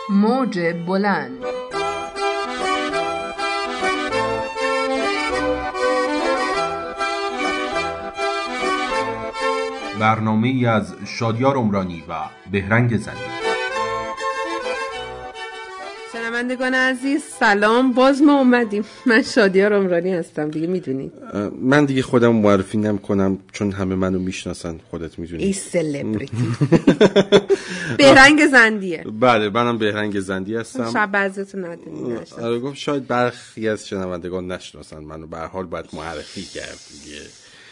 موج بلند. برنامه‌ای از شادیار عمرانی و بهرنگ زندی. شنوندگان عزیز سلام، باز ما اومدیم. من شادیار عمرانی هستم، دیگه میدونید. من دیگه خودم معرفی نمی‌کنم چون همه منو میشناسن، خودت میدونی. ای سلبریتی. بهرنگ زندیه. بله، منم بهرنگ زندی هستم. شب بعضیتون ندونید. آره، گفت شاید برخی از شنوندگان نشناسن منو، به هر حال باید معرفی کرد دیگه.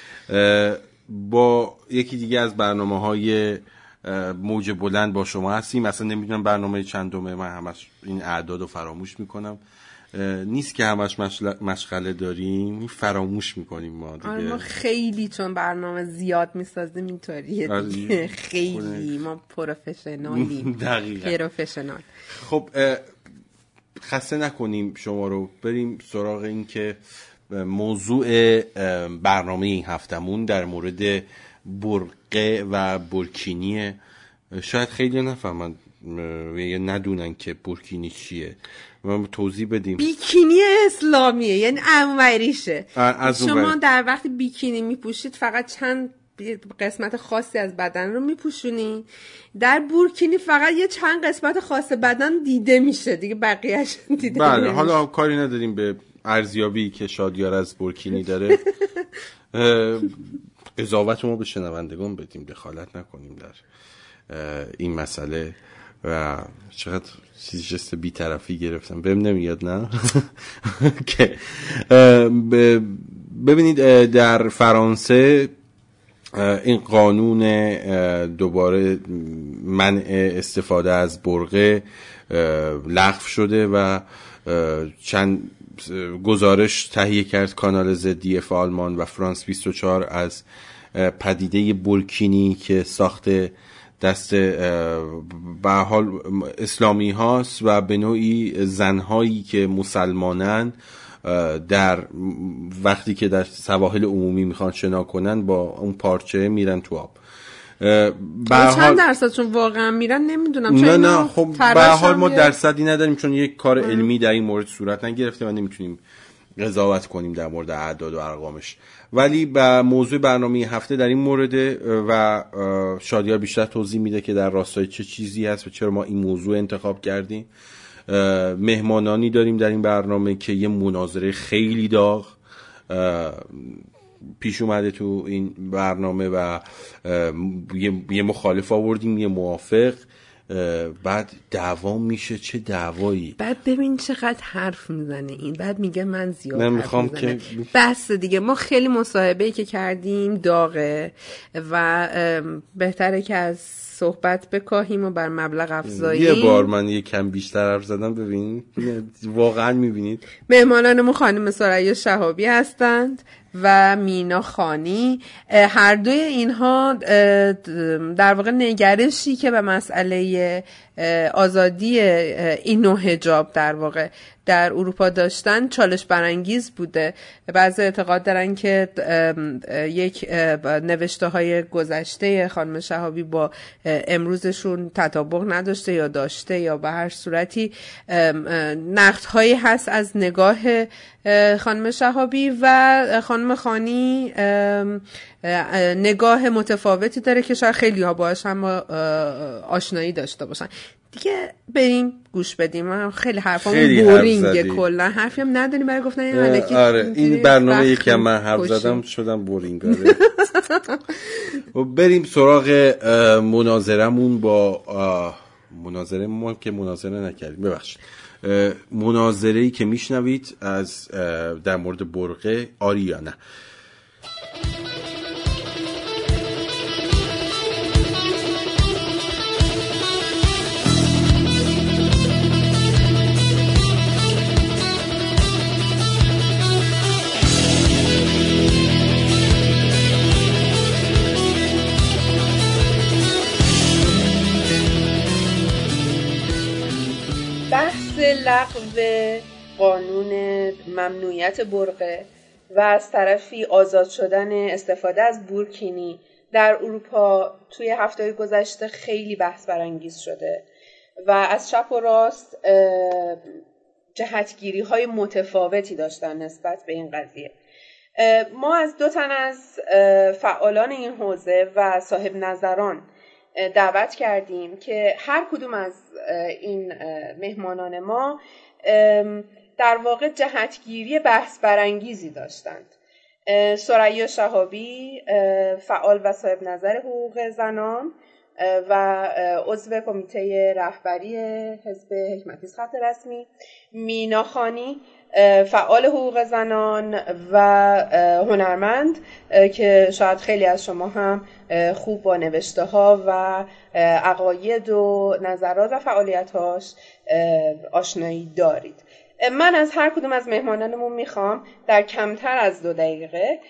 با یکی دیگه از برنامه‌های موج بلند با شما هستیم. اصلا نمیدونم برنامه چندمه، من همش این اعدادو فراموش میکنم. نیست که همش مشغله داریم، فراموش میکنیم ما دیگه. آره، ما خیلی چون برنامه زیاد میسازیم اینطوریه دیگه. خیلی ما پروفشنالیم. دقیقاً پروفشنال. خب خسته نکنیم شما رو، بریم سراغ این که موضوع برنامه این هفتمون در مورد برقه و برکینیه. شاید خیلی نفهمن یا ندونن که برکینی چیه، ما توضیح بدیم. بیکینی اسلامیه، یعنی انوریشه. شما در وقتی بیکینی میپوشید فقط چند قسمت خاصی از بدن رو میپوشونی. در بورکینی فقط یه چند قسمت خاص بدن دیده میشه دیگه، بقیه‌اش دیده بله نمیشه. حالا کاری نداریم به ارزیابی که شادیار از بورکینی داره. قضاوت ما به شنوندگان بدیم، دخالت نکنیم در این مسئله. و چقدر جست بی‌طرفی گرفتم، بهم نمیاد نه. که ببینید در فرانسه این قانون دوباره منع استفاده از برقه لغو شده و چند گزارش تهیه کرد کانال ZDF آلمان و فرانس 24 از پدیده برکینی که ساخته دست به حال اسلامی هاست و به نوعی زنهایی که مسلمانن در وقتی که در سواحل عمومی میخوان شنا کنن با اون پارچه میرن تو آب. چند درصد چون واقعا میرن نمیدونم. نه خب به حال ما درصدی نداریم چون یک کار علمی در این مورد صورت نگرفته و نمیتونیم قضاوت کنیم در مورد اعداد و ارقامش. ولی به موضوع برنامه هفته در این مورد و شادیار بیشتر توضیح میده که در راستای چه چیزی هست و چرا ما این موضوع انتخاب کردیم. مهمانانی داریم در این برنامه که یه مناظره خیلی داغ پیش اومده تو این برنامه و یه مخالف آوردیم، یه موافق، بعد دعوا میشه. چه دعوایی؟ بعد ببین چقدر حرف میزنه این، بعد میگه من زیاد حرف میزنه که بس دیگه. ما خیلی مصاحبه‌ای که کردیم داغه و بهتره که از صحبت بکاهیم و بر مبلغ افزاییم. یه بار من یه کم بیشتر حرف زدم، ببین واقعا میبینید. مهمانانمون خانم ثریا شهابی هستند و مینا خانی. هر دوی اینها در واقع نگرشی که به مسئله آزادی این نوع حجاب در واقع در اروپا داشتن چالش برانگیز بوده. بعضی اعتقاد دارن که یک نوشته های گذشته خانم شهابی با امروزشون تطابق نداشته یا داشته، یا به هر صورتی نقد هایی هست از نگاه خانم شهابی و خانم خانی نگاه متفاوتی داره که شاید خیلی ها باهاش هم آشنایی داشته باشن. دیگه بریم گوش بدیم. من خیلی حرفامون بورینگه، کلا حرفی هم نداریم برای گفتن این الکی. آره این برنامه یکی هم من حرف زدم شدم بورینگ. آره و بریم سراغ مناظرمون با مناظره ما که مناظره نکردیم، ببخشید، مناظره‌ای که میشنوید از در مورد برقه، آری یا نه. لغو قانون ممنوعیت برقه و از طرفی آزاد شدن استفاده از بورکینی در اروپا توی هفته‌های گذشته خیلی بحث برانگیز شده و از چپ و راست جهتگیری های متفاوتی داشتن نسبت به این قضیه. ما از 2 تن از فعالان این حوزه و صاحب نظران دعوت کردیم که هر کدوم از این مهمانان ما در واقع جهتگیری بحث برانگیزی داشتند. ثریا شهابی، فعال و صاحب نظر حقوق زنان و عضو کمیته رهبری حزب حکمتیز خط رسمی، مینا خانی، فعال حقوق زنان و هنرمند که شاید خیلی از شما هم خوب با نوشته ها و عقاید و نظرات و فعالیت هاش آشنایی دارید. من از هر کدوم از مهمانانمون میخوام در کمتر از 2 دقیقه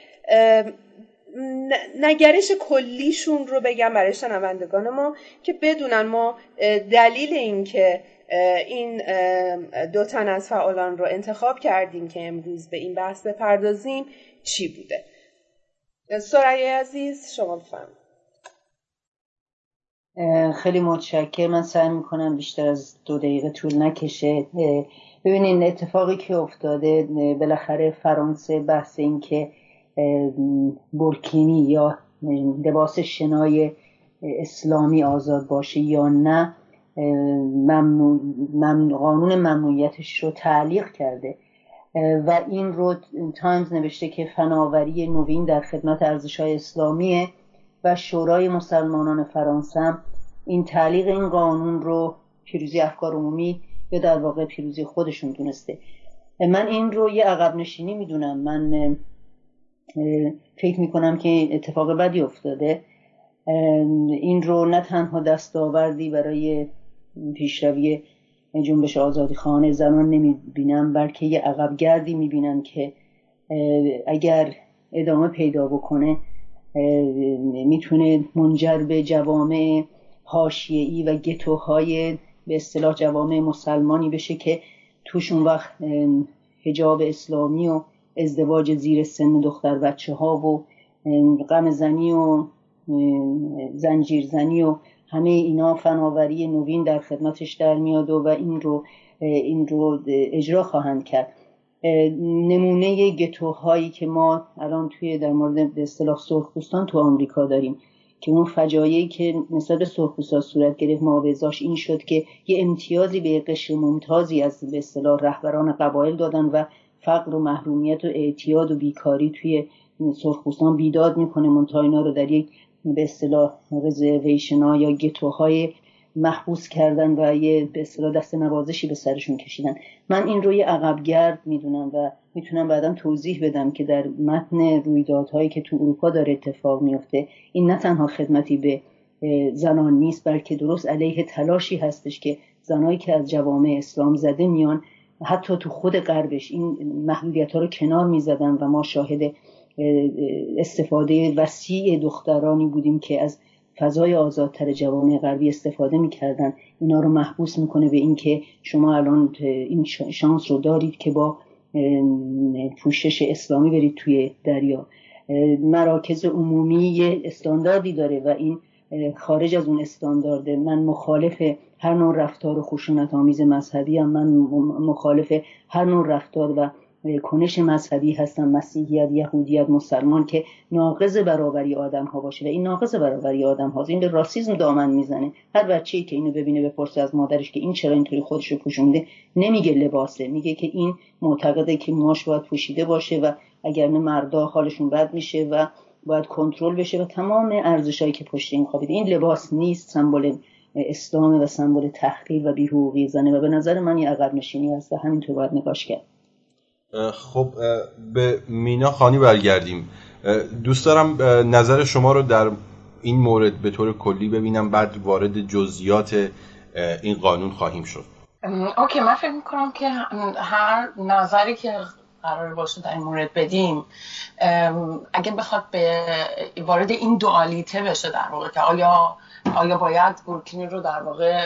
نگرش کلیشون رو بگم برای شنوندگان ما که بدونن ما دلیل این که این 2 تن از فعالان رو انتخاب کردیم که امروز به این بحث بپردازیم چی بوده. ثریا عزیز شما بفرمایید. خیلی متشکرم. من سعی میکنم بیشتر از 2 دقیقه طول نکشه. ببینین اتفاقی که افتاده، بالاخره فرانسه بحث این که برکینی یا لباس شنای اسلامی آزاد باشه یا نه، قانون ممنوعیتش رو تعلیق کرده و این رو تایمز نوشته که فناوری نوین در خدمت ارزش‌های اسلامیه و شورای مسلمانان فرانسه هم این تعلیق این قانون رو پیروزی افکار عمومی یا در واقع پیروزی خودشون دونسته. من این رو یه عقب نشینی میدونم. من فکر میکنم که اتفاق بدی افتاده. این رو نه تنها دستاوردی برای پیشروی جنبش آزادیخواهان زنان نمیبینم، بلکه یه عقب گردی میبینم که اگر ادامه پیدا بکنه میتونه منجر به جوامع حاشیه‌ای و گتوهای به اصطلاح جوامع مسلمانی بشه که توشون وقت حجاب اسلامی و ازدواج زیر سن دختر بچه ها و غم زنی و زنجیر زنی و همه اینا فناوری نوین در خدمتش در میاد و این رو اجرا خواهند کرد. نمونه گتوهایی که ما الان توی در مورد به اصطلاح سرخپوستان تو آمریکا داریم که اون فجایعی که نسبت به سرخپوستا صورت گرفت معاوضه‌اش این شد که یه امتیازی به قشر ممتازی از به اصطلاح رهبران قبایل دادن و فقر و محرومیت و اعتیاد و بیکاری توی سرخپوستان بیداد میکنه، منتها اینا رو در یک به اصطلاح رزرویشن‌ها یا گتوهای محبوس کردن و یه به اصطلاح دست نوازشی به سرشون کشیدن. من این رو یه عقبگرد میدونم و میتونم بعداً توضیح بدم که در متن رویدادهایی که تو اروپا داره اتفاق میفته این نه تنها خدمتی به زنان نیست، بلکه درست علیه تلاشی هستش که زنایی که از جوامع اسلام زده میان حتی تو خود غربش این محدودیت‌ها رو کنار می‌زدن و ما شاهد استفاده وسیع دخترانی بودیم که از فضای آزادتر جوامع غربی استفاده می‌کردن. اینا رو محبوس می‌کنه به این که شما الان این شانس رو دارید که با پوشش اسلامی برید توی دریا. مراکز عمومی یه استانداردی داره و این خارج از اون استاندارده. من مخالف هر نوع رفتار خشونت‌آمیز مذهبی هم، من مخالف هر نوع رفتار و کنش مذهبی هستم، مسیحیت، یهودیت، مسلمان، که ناقض برابری آدم ها باشه و این ناقض برابری آدم هاست. این به راسism دامن میزنه. هر بچه‌ای که اینو ببینه بپرسه از مادرش که این چرا اینطوری خودش رو پوشونده، نمیگه لباسه، میگه که این معتقده که موهاش باید پوشیده باشه و اگر نه مردا حالشون بد میشه و باید کنترل بشه و تمام ارزشایی که پشت این خوابیده. این لباس نیست، سمبل اسلام و سمبل تحقیر و بی‌حقوقی زنه و به نظر من یه عقب نشینی است و همینطور باید نگاش کرد. خب به مینا خانی برگردیم. دوست دارم نظر شما رو در این مورد به طور کلی ببینم، بعد وارد جزئیات این قانون خواهیم شد. اوکی، من فکر میکنم که هر نظری که قرار باشه در این مورد بدیم اگه بخواد به وارد این دوالیته بشه در واقع که آیا آیا باید بورکینی رو در واقع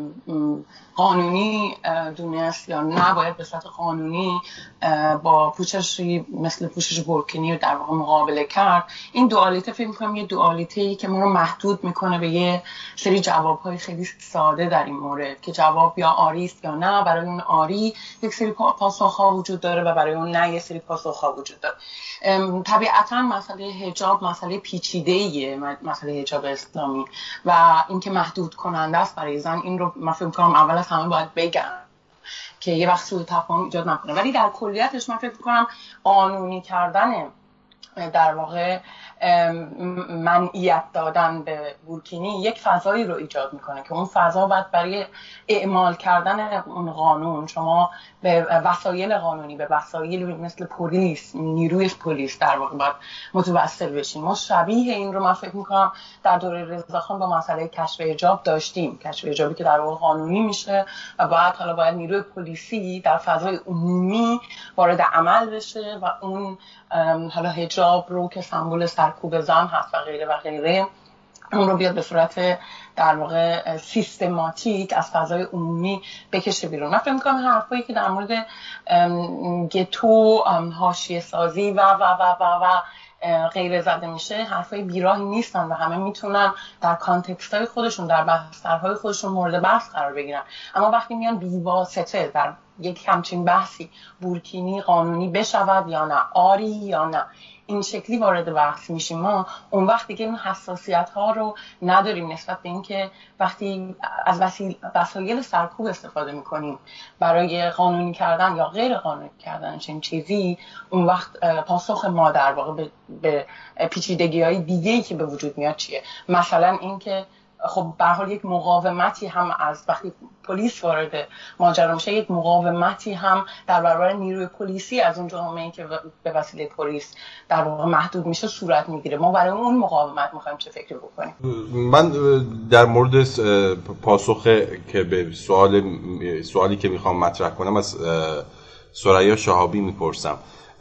قانونی دونست یا نه باید به صورت قانونی با پوششی مثل پوشش بورکینی رو در واقع مقابله کرد. این دوالیته فکر می‌کنم یه دوالیته‌ای که ما رو محدود میکنه به یه سری جواب‌های خیلی ساده در این مورد که جواب یا آری است یا نه. برای اون آری یک سری پاسخ‌ها وجود داره و برای اون نه یک سری پاسخ‌ها وجود داره. طبیعتاً مسئله حجاب مسئله پیچیده‌ایه، مسئله حجاب اسلامی و اینکه محدود کننده است برای زن. این رو من فکر می‌کنم اول از همه باید بگم که یه وقت سوء تفاهم ایجاد نکنه. ولی در کلیتش من فکر می‌کنم قانونی کردن در واقع منعیت دادن به بورکینی یک فضایی رو ایجاد میکنه که اون فضا باید برای اعمال کردن اون قانون شما به وسایل قانونی، به وسایل مثل پلیس، نیروی پلیس در واقع باید متوسل بشیم. ما شبیه این رو من فکر میکنم در دوره رضاخان با مسئله کشف حجاب داشتیم، کشف حجابی که در واقع قانونی میشه و باید نیروی پلیسی در فضای عمومی وارد عمل بشه و اون حالا حجاب رو که سمبل سرکوب زن هست و غیره و غیره اون رو بیاد به صورت در واقع سیستماتیک از فضای عمومی بکشه بیرون. من فکر می‌کنم حرفایی که در مورد گتو، حاشیه سازی و غیره زده میشه حرفای بیراهی نیستن و همه میتونن در کانتکست‌های خودشون، در بسترهای خودشون مورد بحث قرار بگیرن. اما وقتی میان بی‌واسطه در یک همچین بحثی بورکینی قانونی بشود یا نه، آری یا نه، این شکلی وارد بحث میشیم، ما اون وقت دیگه این حساسیت ها رو نداریم نسبت به این که وقتی از وسایل سرکوب استفاده میکنیم برای قانونی کردن یا غیر قانونی کردن چنین چیزی، اون وقت پاسخ ما در واقع به پیچیدگی های دیگه‌ای که به وجود میاد چیه؟ مثلا این که خب به هر حال یک مقاومتی هم از وقتی پلیس وارد ماجرا میشه، یک مقاومتی هم در برابر نیروی پلیسی از اون جامعه‌ای که به وسیله پلیس در واقع محدود میشه صورت میگیره. ما برای اون مقاومت میخوایم چه فکری بکنیم؟ من در مورد پاسخ که به سوالی که میخوام مطرح کنم از ثریا شهابی میپرسم،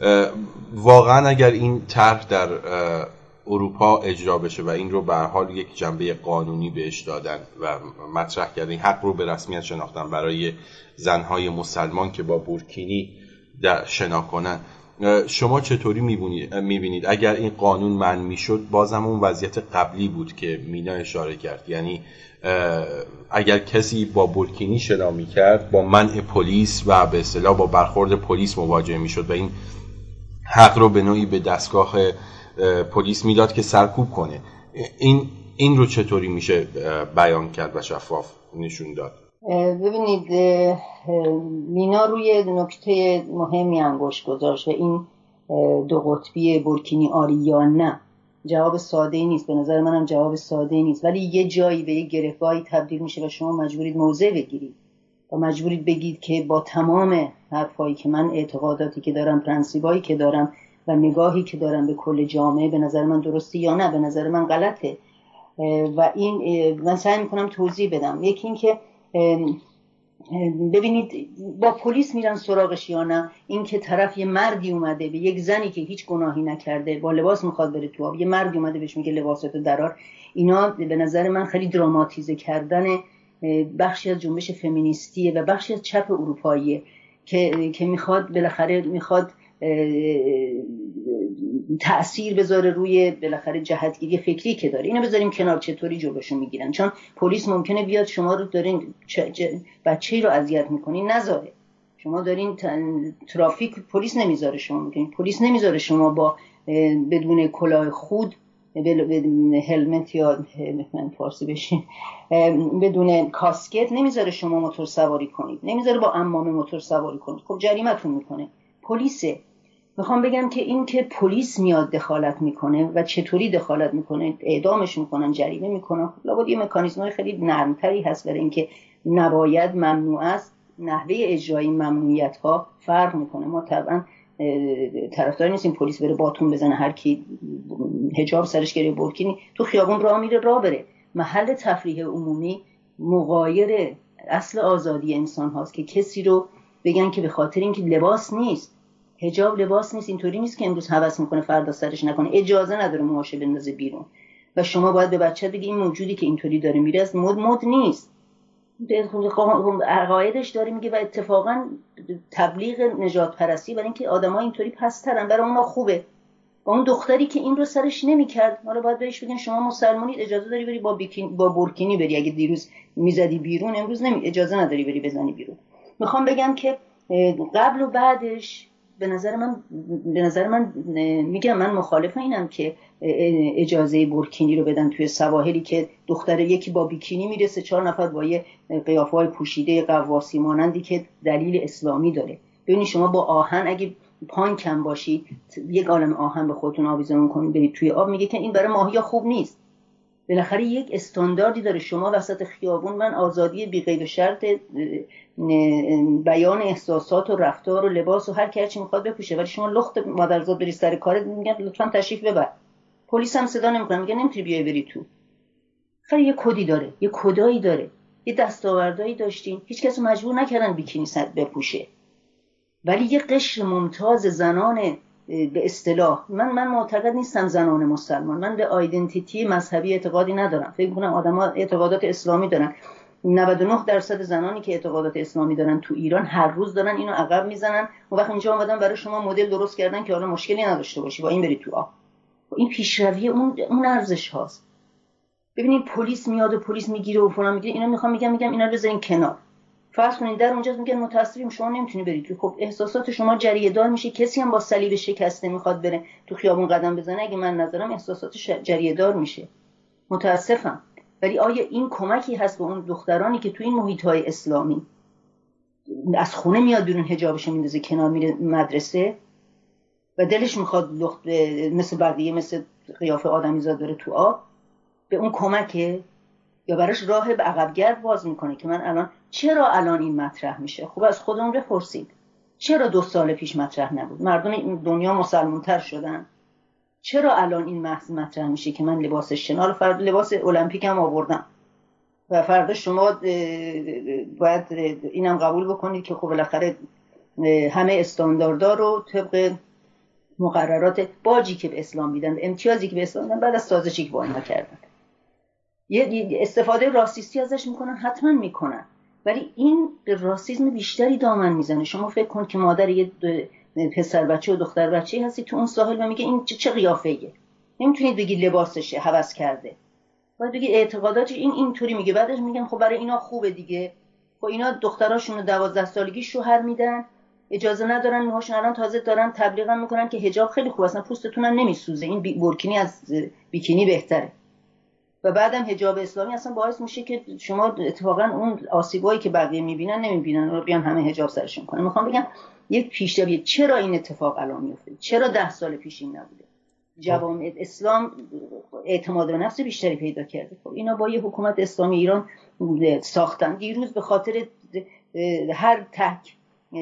واقعا اگر این طرح در اروپا اجرا بشه و این رو به هر حال یک جنبه قانونی بهش دادن و مطرح کردن، حق رو به رسمیت شناختن برای زنهای مسلمان که با بورکینی شنا کنن، شما چطوری میبینید اگر این قانون منع میشد بازم اون وضعیت قبلی بود که مینا اشاره کرد؟ یعنی اگر کسی با بورکینی شنا میکرد با منع پلیس و به اصطلاح با برخورد پلیس مواجه میشد و این حق رو به نوعی به دستگاه پلیس میداد که سرکوب کنه. این رو چطوری میشه بیان کرد و شفاف نشون داد؟ ببینید مینا روی نکته مهمی انگشت گذاشت و این دو قطبی بورکینی آری یا نه جواب ساده نیست. به نظر منم جواب ساده نیست، ولی یه جایی به یه گره‌گاهی تبدیل میشه و شما مجبورید موضع بگیرید و مجبورید بگید که با تمام حرفایی که من، اعتقاداتی که دارم، پرنسیبایی که دارم و نگاهی که دارم به کل جامعه، به نظر من درسته یا نه، به نظر من غلطه. و این من سعی میکنم توضیح بدم. یکی این که ببینید با پلیس میرن سراغش یا نه، این که طرف یه مردی اومده به یک زنی که هیچ گناهی نکرده با لباس میخواد بره تو آب، یه مردی اومده بهش میگه لباستو درار، اینا به نظر من خیلی دراماتیزه کردن بخشی از جنبش فمینیستیه و بخشی از چپ اروپاییه که میخواد بالاخره میخواد تأثیر بذاره روی بالاخره جهتگیری فکری که داره. اینو بذاریم کنار، چطوری جلوشو میگیرن؟ چون پلیس ممکنه بیاد شما رو دارین بچه‌ای رو اذیت میکنین نذاره، شما دارین ترافیک، پلیس نمیذاره شما میکنین، پلیس نمیذاره شما با بدون کلاه خود، بدون هلمت یا من فارسی بشین، بدون کاسکت نمیذاره شما موتور سواری کنید، نمیذاره با عمامه موتور سواری کنید. خب جریمتون میکنه پلیسه. میخوام بگم که این که پلیس میاد دخالت میکنه و چطوری دخالت میکنه، اعدامش میکنن، جریمه میکنن، لابد یه مکانیزمای خیلی نرمتری هست برای اینکه نباید، ممنوع است، نحوه اجرای ممنوعیت ها فرق میکنه. ما طبعا طرفدار نیستیم پلیس بره باتون بزنه هر کی حجاب سرش گره بورکینی تو خیابون راه میره راه بره. محل تفریح عمومی مغایر اصل آزادی انسان هاست که کسی رو بگن که به خاطر اینکه لباس نیست، حجاب لباس نیست، اینطوری نیست که امروز هوس میکنه فردا سرش نکنه، اجازه نداره موهاشو بندازه بیرون. و شما باید به بچه بگی این موجودی که اینطوری داره میره از مد نیست، عقایدش داره میگه و اتفاقا تبلیغ نجات پرستی برای اینکه آدم‌ها اینطوری پسترن برای اونا خوبه. و اون دختری که این رو سرش نمی‌کرد، حالا باید بهش بگن شما مسلمانید، اجازه داری بری با برکینی بری، اگه دیروز میزدی بیرون امروز اجازه نداری بری بزنی بیرون. میخوام بگم که قبل و بعدش به نظر من میگم من مخالف اینم که اجازه برکینی رو بدن توی سواحلی که دختر یکی با بیکینی میرسه 4 نفر با یه قیافه‌های پوشیده قواسی مانندی که دلیل اسلامی داره. ببینید شما با آهن اگه پان کم باشید یک عالم آهن به خودتون آویزون کنید برید توی آب، میگه که این برای ماهی‌ها خوب نیست. بالاخره یک استانداردی داره. شما وسط خیابون من آزادی بی قید و شرط بیان احساسات و رفتار و لباس و هر کی چی میخواد بپوشه، ولی شما لخت مادرزاد بری سر کارت میگن لطفا تشریف ببر، پلیس هم صدا نمیکنه میگن نمیتونی بیای بری تو. خیلی یه کدی داره، یه کدایی داره، یه دستاوردایی داشتین، هیچ کس مجبور نکردن بیکینی بپوشه. ولی یه قشر ممتاز زنان به اصطلاح، من معتقد نیستم زنان مسلمان، من به آیدنتیتی مذهبی اعتقادی ندارم. فکر می‌کنم آدم‌ها اعتقادات اسلامی دارن. 99% زنانی که اعتقادات اسلامی دارن تو ایران هر روز دارن اینو عقب میزنن. اون وقت اینجا اومدن برای شما مدل درست کردن که حالا مشکلی نداشته باشی با این برید تو آب. این پیشروی اون ارزش هاست. ببینید پلیس میاد و پلیس میگیره و فلان میگیره، اینا میگم اینا رو بذارین کنار. فرض کنید در اونجا میگن متأسفیم شما نمیتونی برید. خب احساسات شما جریه دار میشه. کسی هم با صلیب شکسته میخواد بره تو خیابون قدم بزنه، اگه من نظرم احساساتش جریه دار میشه. متاسفم. ولی آیا این کمکی هست به اون دخترانی که تو این محیط‌های اسلامی از خونه میاد بیرون حجابش میندازه کنار میره مدرسه و دلش میخواد لخت مثل بقیه مثل قیافه آدمیزاد بره تو آب، به اون کمکه یا براش راه به عقبگرد باز میکنه که چرا الان این مطرح میشه؟ خب از خودمون بپرسید چرا 2 سال پیش مطرح نبود؟ مردم دنیا مسلمان‌تر شدن. چرا الان این محض مطرح میشه که من لباس شنال فردا لباس المپیک هم آوردم و فردا شما باید اینم قبول بکنید که خب بالاخره همه استانداردها رو طبق مقررات باجی که به اسلام میدن، امتیازی که به اسلام میدن، بعد از سازشی که با اینا کردن یه استفاده راسیستی ازش میکنن، حتما میکنن، ولی این به راسیسم بیشتری دامن میزنه. شما فکر کن که مادر یه پسر بچه و دختر بچه‌ای هستی تو اون ساحل و میگه این چه قیافه‌ایه، نمیتونید بگی لباسشه هوس کرده، باید بگی اعتقاداتش اینطوری میگه. بعدش میگن خب برای اینا خوبه دیگه. خب اینا دختراشونو 12 سالگی شوهر میدن، اجازه ندارن، موهاشون الان تازه دارن تبلیغ میکنن که حجاب خیلی خوبه، اصلا پوستتون هم نمیسوزه، این برکینی از بیکینی بهتره. و بعدم حجاب اسلامی اصلا باعث میشه که شما اتفاقا اون آسیبایی که بقیه نمیبینن رو بیان همه حجاب سرشون کنن. میخوام بگم یک پیشروی. چرا این اتفاق الان میفته؟ چرا 10 سال پیش این نبوده؟ جوامع اسلام اعتماد به نفس بیشتری پیدا کرده. خب اینا با یه حکومت اسلامی ایران ساختن. دیروز به خاطر هر تک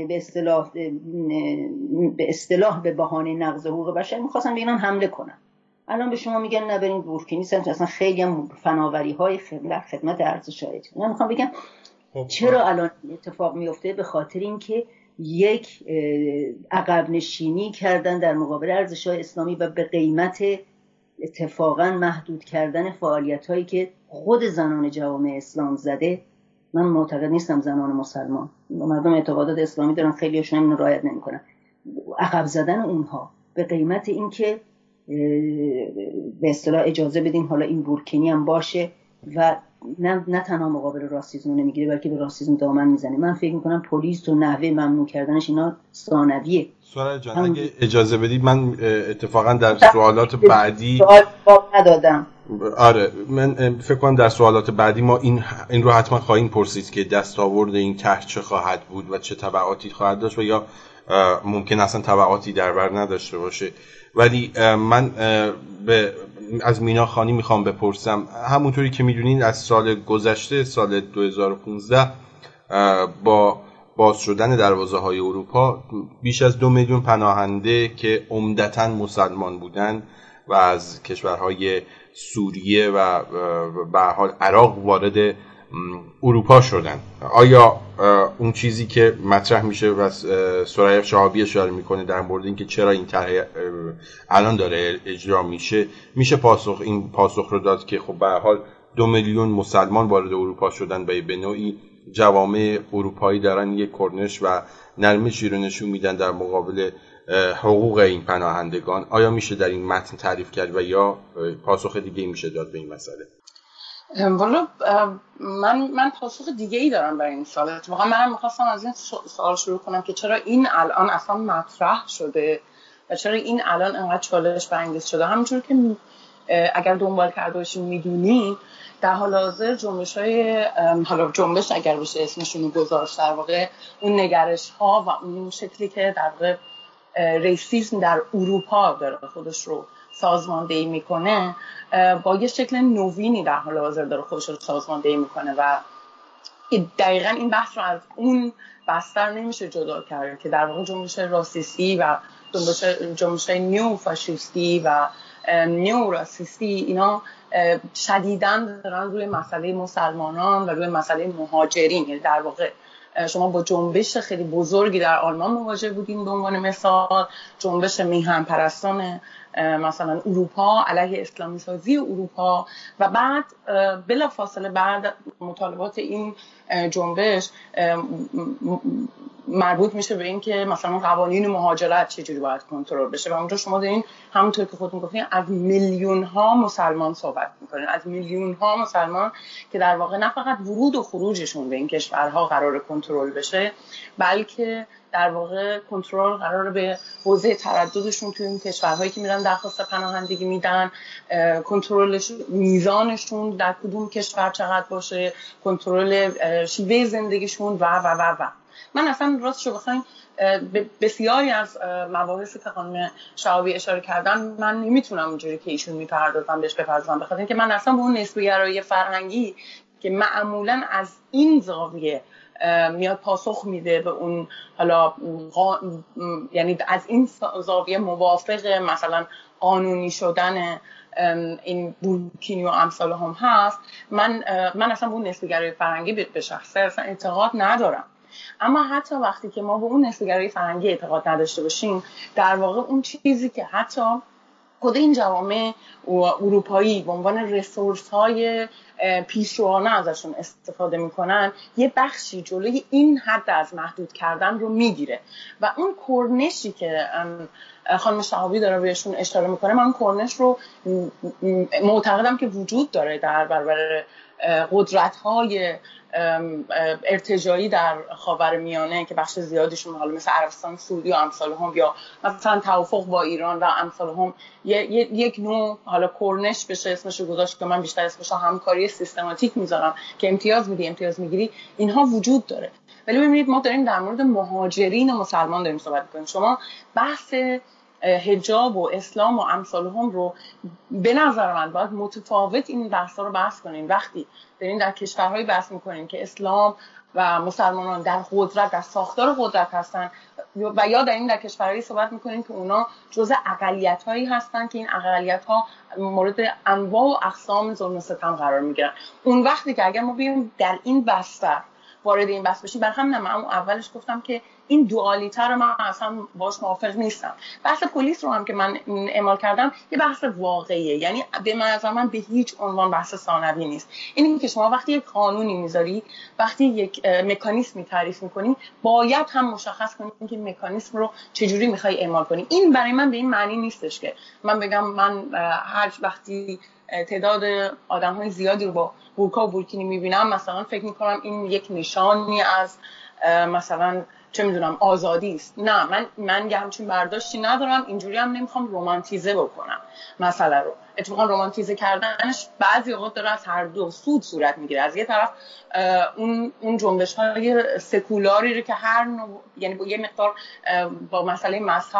به اصطلاح به بهانه نقض حقوق بشر می‌خواستن به اینا حمله کنن. الان به شما میگن نبرین برکینی سنت، اصلا خیلی هم فناوری‌های خدمت ارزش‌های. من میخوام بگم چرا الان اتفاق میفته؟ به خاطر اینکه یک عقب نشینی کردن در مقابل ارزش‌های اسلامی و به قیمت اتفاقا محدود کردن فعالیت‌هایی که خود زنان جوامع اسلام زده. من معتقد نیستم زنان مسلمان، مردم اعتقادات اسلامی دارن، خیلی‌هاشون اینو رعایت نمی‌کنن. عقب زدن اونها به قیمت اینکه به اصطلاح اجازه بدین حالا این برکینی هم باشه و نه تنها مقابل راسیسم نمیگیره بلکه به راسیسم دامن میزنه. من فکر میکنم پلیس و نحوه ممنوع کردنش اینا ثانویه. سوال جان اگه اجازه بدید من اتفاقا در سوالات بعدی سوال ندادم. آره من فکر کنم در سوالات بعدی ما این رو حتما خواهیم پرسید که دستاورد این طرح چه خواهد بود و چه تبعاتی خواهد داشت و یا ممکن اصلا تبعاتی در بر نداشته باشه. ولی من از مینا خانی میخوام بپرسم، همونطوری که میدونین از سال گذشته سال 2015 با باز شدن دروازه‌های اروپا بیش از 2 میلیون پناهنده که عمدتاً مسلمان بودند و از کشورهای سوریه و به هر حال عراق وارد اروپا شدند. آیا اون چیزی که مطرح میشه و ثریا شهابی اشاره میکنه در مورد اینکه چرا این طرح الان داره اجرا میشه پاسخ رو داد که خب به هر حال 2 میلیون مسلمان وارد اروپا شدن و به نوعی جوامع اروپایی دارن یک کرنش و نرمشی رو نشون میدن در مقابل حقوق این پناهندگان. آیا میشه در این متن تعریف کرد و یا پاسخ دیگه میشه داد به این مسئله؟ والا من پاسخ دیگه ای دارم برای این سوال. واقعا من می‌خواستم از این سوال شروع کنم که چرا این الان اصلا مطرح شده و چرا این الان انقدر چالش برانگیز شده. همونجور که اگر دنبال کرده باشین میدونی در حال حاضر جنبش اگر بشه اسمشون رو گذاشت، در واقع اون نگرش ها و اون شکلی که در واقع ریسیسم در اروپا داره خودش رو سازماندهی میکنه با یه شکل نوینی در حال حاضر داره خودش رو سازماندهی میکنه و دقیقاً این بحث رو از اون بستر نمیشه جدا کرد که در واقع جنبش راسیستی و جنبش نیو فاشیستی و نیو راسیستی اینا شدیداً دارن روی مسئله مسلمانان و روی مسئله مهاجرین. یعنی در واقع شما با جنبش خیلی بزرگی در آلمان مواجه بودین به عنوان مثال، جنبش میهن پرستان مثلا اروپا علیه اسلامی سازی اروپا و بعد بلافاصله بعد مطالبات این جنبش مربوط میشه به این که مثلا قوانین مهاجرت چجوری باید کنترل بشه و اونجا شما دارین همونطور که خودتون گفتین از میلیون ها مسلمان صحبت میکنین، از میلیون ها مسلمان که در واقع نه فقط ورود و خروجشون به این کشورها قراره کنترل بشه بلکه در واقع کنترل قراره به حوزه ترددشون توی این کشورهایی که میرن درخواست پناهندگی میدن، کنترلش میزانشون در کدوم کشور چقدر باشه، کنترل شیوه زندگیشون و من اصلا راستشو بخواین بسیاری از مباحثی که خانم شهابی اشاره کردن من نمیتونم اونجوری که ایشون میپردازن بهش بپردازم، بخاطر اینکه من اصلا به اون نسبی‌گرایی فرهنگی که معمولاً از این زاویه میاد پاسخ میده به اون حالا یعنی از این زاویه موافق مثلا قانونی شدن این بورکینی و امثال هم هست، من اصلا به اون نسبی‌گرایی فرهنگی به شخصه اصلا اعتقاد ندارم. اما حتی وقتی که ما به اون نسبی‌گرایی فرهنگی اعتقاد نداشته باشیم، در واقع اون چیزی که حتی خود این جوامع اروپایی به عنوان ریسورس‌های پیشروانه ازشون استفاده میکنن یه بخشی جلوی این حد از محدود کردن رو میگیره و اون کرنشی که خانم شهابی داره بهشون اشاره میکنه، من اون کرنش رو معتقدم که وجود داره در برابر قدرت‌های ارتجاعی در خاورمیانه که بخش زیادیشون حالا مثل عربستان سعودی و امثال هم یا مثلا توافق با ایران و امثال هم یک نوع حالا کرنش بشه اسمش رو گذاشت که من بیشتر اسمش رو همکاری سیستماتیک میذارم که امتیاز میگیری اینها وجود داره. ولی ببینید ما داریم در مورد مهاجرین مسلمان داریم صحبت می‌کنیم. شما بحث حجاب و اسلام و امثال هم رو به نظر من باید متفاوت این بحثا رو بحث کنین. وقتی دارین در کشورهایی بحث میکنین که اسلام و مسلمانان در قدرت، در ساختار قدرت هستن و یا در کشورهایی صحبت میکنین که اونا جزء اقلیت‌هایی هستن که این اقلیت‌ها مورد انواع و اقسام ظلم و ستم قرار میگیرن، اون وقتی که اگر ما بیایم در این بستر وارد این بحث بشیم، برای همین من اولش گفتم که این دوالیته رو من اصلا باش موافق نیستم. بحث پلیس رو هم که من اعمال کردم یه بحث واقعیه، یعنی به نظر من به هیچ عنوان بحث ثانوی نیست. این که شما وقتی یک قانونی میذاری، وقتی یک مکانیزمی تعریف میکنی، باید هم مشخص کنی که مکانیزم رو چجوری میخوای اعمال کنی. این برای من به این معنی نیستش که من بگم من هر وقتی تعداد آدم‌های زیادی رو با بورکا و بورکینی میبینم مثلا فکر میکنم این یک نشانی از مثلا چه میدونم آزادی است. نه، من یه همچین برداشتی ندارم. اینجوری هم نمیخوام رومانتیزه بکنم مسئله رو. اتفاقا رومانتیزه کردنش بعضی اوقات داره از هر دو سود صورت میگیره. از یه طرف اون جنبش‌های سکولاری رو که هر نوع، یعنی با یه مقدار با مسئله مذهب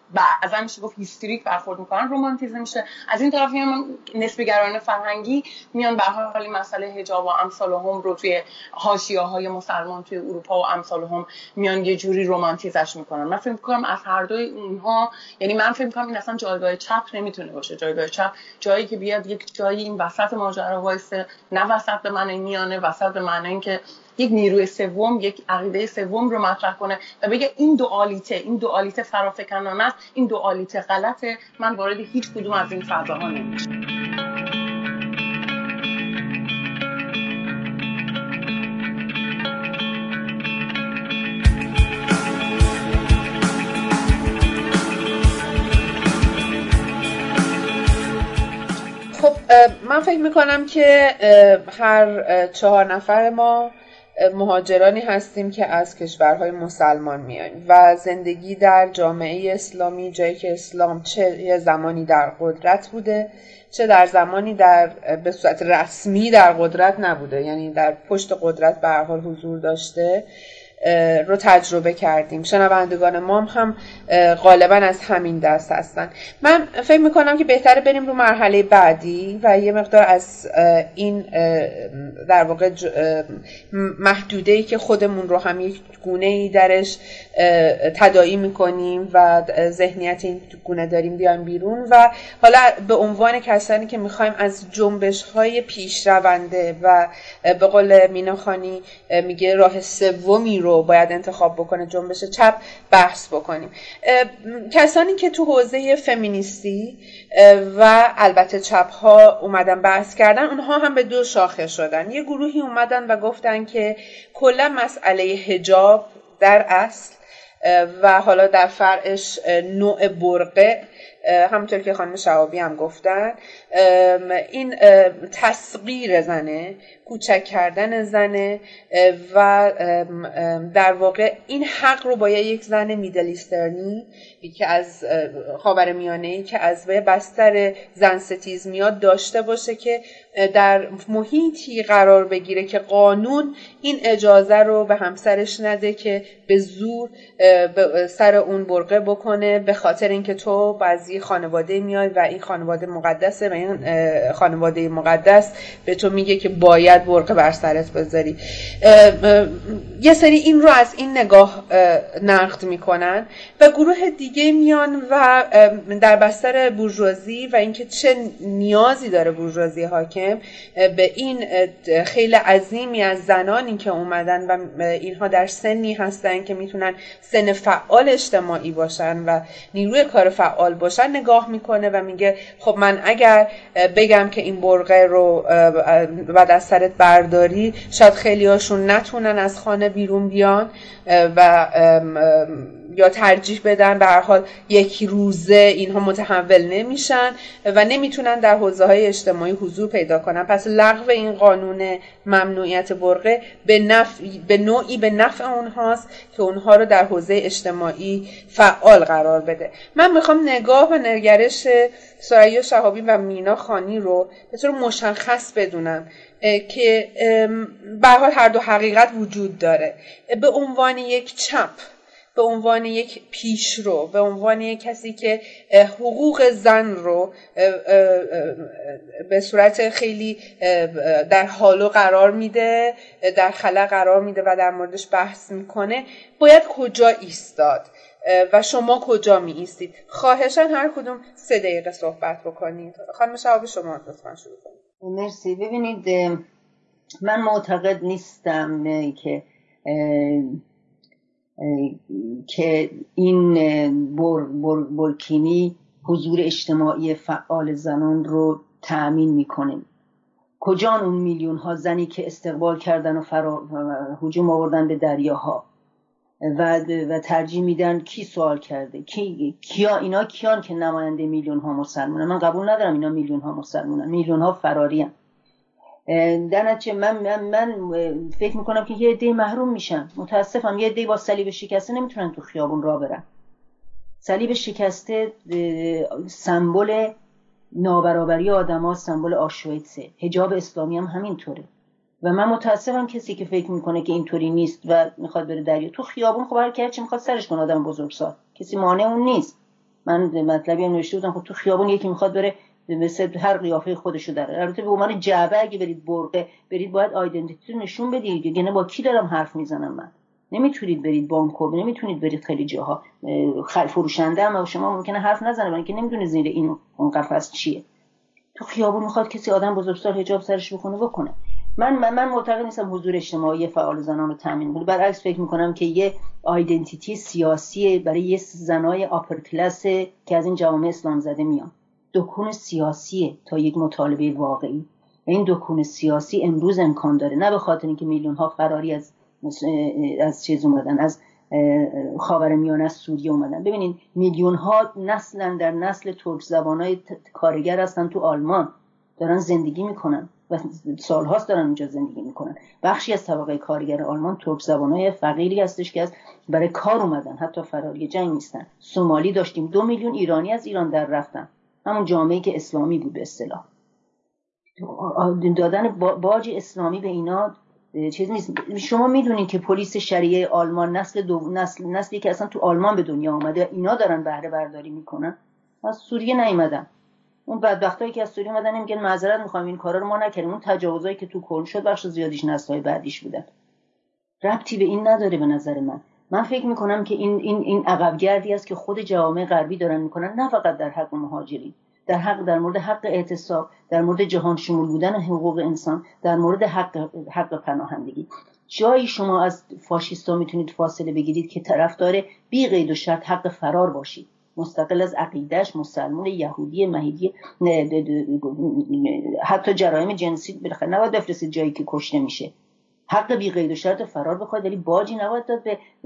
بعضا میشه گفت هیستریک برخورد میکنن رمانتیزم میشه. از این طرف میان نسبی‌گرایانه فرهنگی میان به هر حال مسئله حجاب و امثال هم رو توی حاشیه‌های مسلمان توی اروپا و امثال هم میان یه جوری رمانتیزش میکنن. من فکر میکنم از هر دوی اونها، یعنی من فکر میکنم این اصلا جایگاه چپ نمیتونه باشه. جایگاه چپ جایی که بیاد یک جایی این وسط ماجرا وایسه، نه وسط به معنی میانه، وسط به معنی اینکه یک نیروی سوم، یک عقیده سوم رو مطرح کنه و بگه این دوالیته فرافکنانه است، این دوالیته غلطه، من وارد هیچ کدوم از این فضاها نمیشم. خب من فکر میکنم که هر 4 نفر ما مهاجرانی هستیم که از کشورهای مسلمان میایم و زندگی در جامعه اسلامی، جایی که اسلام چه یه زمانی در قدرت بوده، چه در زمانی به صورت رسمی در قدرت نبوده، یعنی در پشت قدرت به هر حال حضور داشته، رو تجربه کردیم. شنوندگان ما هم غالبا از همین دست هستن. من فکر میکنم که بهتره بریم رو مرحله بعدی و یه مقدار از این در واقع محدوده‌ای که خودمون رو هم یک گونه‌ای درش تداعی میکنیم و ذهنیت این گونه داریم بیایم بیرون و حالا به عنوان کسانی که میخوایم از جنبش‌های پیشرونده و به قول مینا خانی میگه راه سومی رو باید انتخاب بکنه، جنبش چپ، بحث بکنیم. کسانی که تو حوزه فمینیستی و البته چپ ها اومدن بحث کردن، اونها هم به 2 شاخه شدن. یه گروهی اومدن و گفتن که کلا مسئله حجاب در اصل و حالا در فرعش نوع برقه، همونطور که خانم شهابی هم گفتن، این تصغیر زنه، کوچک کردن زنه و در واقع این حق رو باید یک زن میدل ایسترنی که از خاورمیانه‌ای که از بستر زن ستیز میاد داشته باشه که در محیطی قرار بگیره که قانون این اجازه رو به همسرش نده که به زور سر اون برقه بکنه به خاطر اینکه تو بعضی خانواده میای و این خانواده مقدسه و این خانواده مقدس به تو میگه که باید برقه بر سرت بذاری. یه سری این رو از این نگاه نقد میکنن و گروه دیگه میان و در بستر بورژوازی و اینکه چه نیازی داره بورژوازی حاکم به این خیلی عظیمی از زنانی که اومدن و اینها در سنی هستن که میتونن سن فعال اجتماعی باشن و نیروی کار فعال باشن نگاه میکنه و میگه خب من اگر بگم که این برقه رو بعد از سرت برداری، شاید خیلی هاشون نتونن از خانه بیرون بیان و یا ترجیح بدن به هر حال یک روزه اینها متحول نمیشن و نمیتونن در حوزه‌های اجتماعی حضور پیدا کنن. پس لغو این قانون ممنوعیت برقه به نوعی به نفع اونهاست که اونها رو در حوزه اجتماعی فعال قرار بده. من میخوام نگاه و نگرش ثریا شهابی و مینا خانی رو به طور مشخص بدونم که به هر حال هر دو حقیقت وجود داره. به عنوان یک چپ، به عنوان یک پیشرو، به عنوان یک کسی که حقوق زن رو به صورت خیلی در حالو قرار میده، در خلا قرار میده و در موردش بحث میکنه، باید کجا ایستاد و شما کجا می ایستید؟ خواهشاً هر کدوم 3 دقیقه صحبت بکنید. خانم شهابی شما لطفاً شروع کنید. مرسی. ببینید، من معتقد نیستم که این برکینی حضور اجتماعی فعال زنان رو تأمین میکنه. کجان اون میلیون ها زنی که استقبال کردن و هجوم آوردن به دریاها و ترجیح میدن کی سوال کرده، اینا کیان که نماینده میلیون ها مسلمانن؟ من قبول ندارم اینا میلیون ها مسلمانن، میلیون ها فراری هستند. در نتیجه من فکر میکنم که یه عده محروم میشن. متاسفم یه عده با صلیب شکسته نمیتونن تو خیابون راه برن. صلیب شکسته سمبل نابرابری آدم‌ها، سمبل آشویتسه. حجاب اسلامی هم همینطوره و من متاسفم کسی که فکر میکنه که اینطوری نیست و میخواد بره دریا تو خیابون. خب هر کی میخواد سرش کنه، آدم بزرگسال، کسی مانع اون نیست. من مطلبی هم نوشته بودم، خب تو خیابون یکی میخواد بره مثل هر قیافه خودشو داره. البته به عنوان جعبه اگه برید برقه برید باید آیدنتیتی رو نشون بدید دیگه. نه با کی دارم حرف میزنم من؟ نمیتونید برید بانکو، نمیتونید برید خیلی جاها فروشنده هم شما ممکنه حرف نزنه برای اینکه نمیدونه زیر این اون قفس چیه. تو خیابون میخواد کسی آدم بزرگسال حجاب سرش بکنه. من معتقد نیستم حضور اجتماعی فعال زنان رو تامین کنه. برعکس فکر میکنم که یه آیدنتیتی سیاسی برای یه زنای آپر کلاس که از این جوامع اسلام زده میان، دکون سیاسیه تا یک مطالبه واقعی. این دکون سیاسی امروز امکان داره، نه به خاطر اینکه میلیون ها فراری از چیز اومدن، از خاورمیانه، از سوریه اومدن. ببینید میلیون ها نسل در نسل ترک زبانای کارگر هستن تو آلمان، دارن زندگی میکنن و سالهاست دارن اونجا زندگی میکنن. بخشی از طبقه کارگر آلمان ترک زبانای فقیری هستش که برای کار اومدن، حتی فراری جنگ نیستن. سومالی داشتیم، 2 میلیون ایرانی از ایران در رفتن، همون جامعه‌ای که اسلامی بود به اصطلاح. دادن باج اسلامی به اینا چیز نیست. شما میدونین که پلیس شریعه آلمان نسلی که اصلا تو آلمان به دنیا اومده، اینا دارن بهره برداری میکنن، از سوریه نیومدن. اون بدبختایی که از سوریه اومدن نمیگن معذرت میخوام این کارا رو ما نکردیم، اون تجاوزایی که تو کلن شد بخش زیادیش نسل‌های بعدیش بودن. ربطی به این نداره به نظر من فکر میکنم که این عقبگردی است که خود جوامع غربی دارن میکنن، نه فقط در حق مهاجرین، در مورد حق اعتصاب، در مورد جهان شمول بودن حقوق انسان، در مورد حق پناهندگی. جایی شما از فاشیستا میتونید فاصله بگیرید که طرفدار بی قید و شرط حق فرار باشید، مستقل از عقیدهش، مسلمان، یهودی، مهیدی، حتی جرایم جنسی بالاخره نباید بفرستید جایی که کشته میشه. حق بی قید و شرط فرار بخواید، ولی باجی نباید داد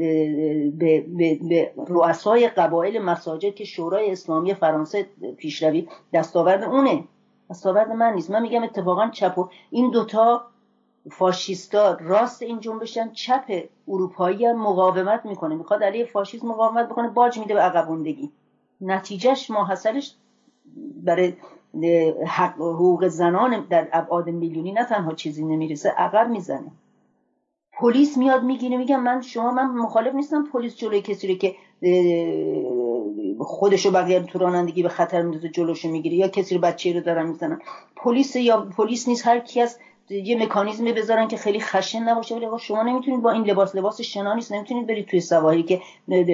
به رؤسای قبایل مساجد که شورای اسلامی فرانسه پیشروی دستاورد اونه، دستاورد من نیست. من میگم اتفاقا چپ این دوتا فاشیستا راست این جنبشن، چپ اروپایی هم مقاومت میکنه، میخواد علیه فاشیسم مقاومت بکنه، باج میده به عقب موندگی. نتیجهش ماحصلش برای حقوق زنان در ابعاد میلیونی نه تنها چیزی نمیرسه، عقب میزنه. پلیس میاد میگیره، میگم من مخالف نیستم پلیس جلوی کسی رو که خودشو بقیه تو رانندگی به خطر میندازه جلوشو میگیره، یا کسی رو بچه‌ای رو دارن میزنن. پلیس نیست، هر کی از یه مکانیزمی بذارن که خیلی خشن نباشه. ولی شما نمیتونید با این لباس شنا نیست، نمیتونید برید توی سواحلی که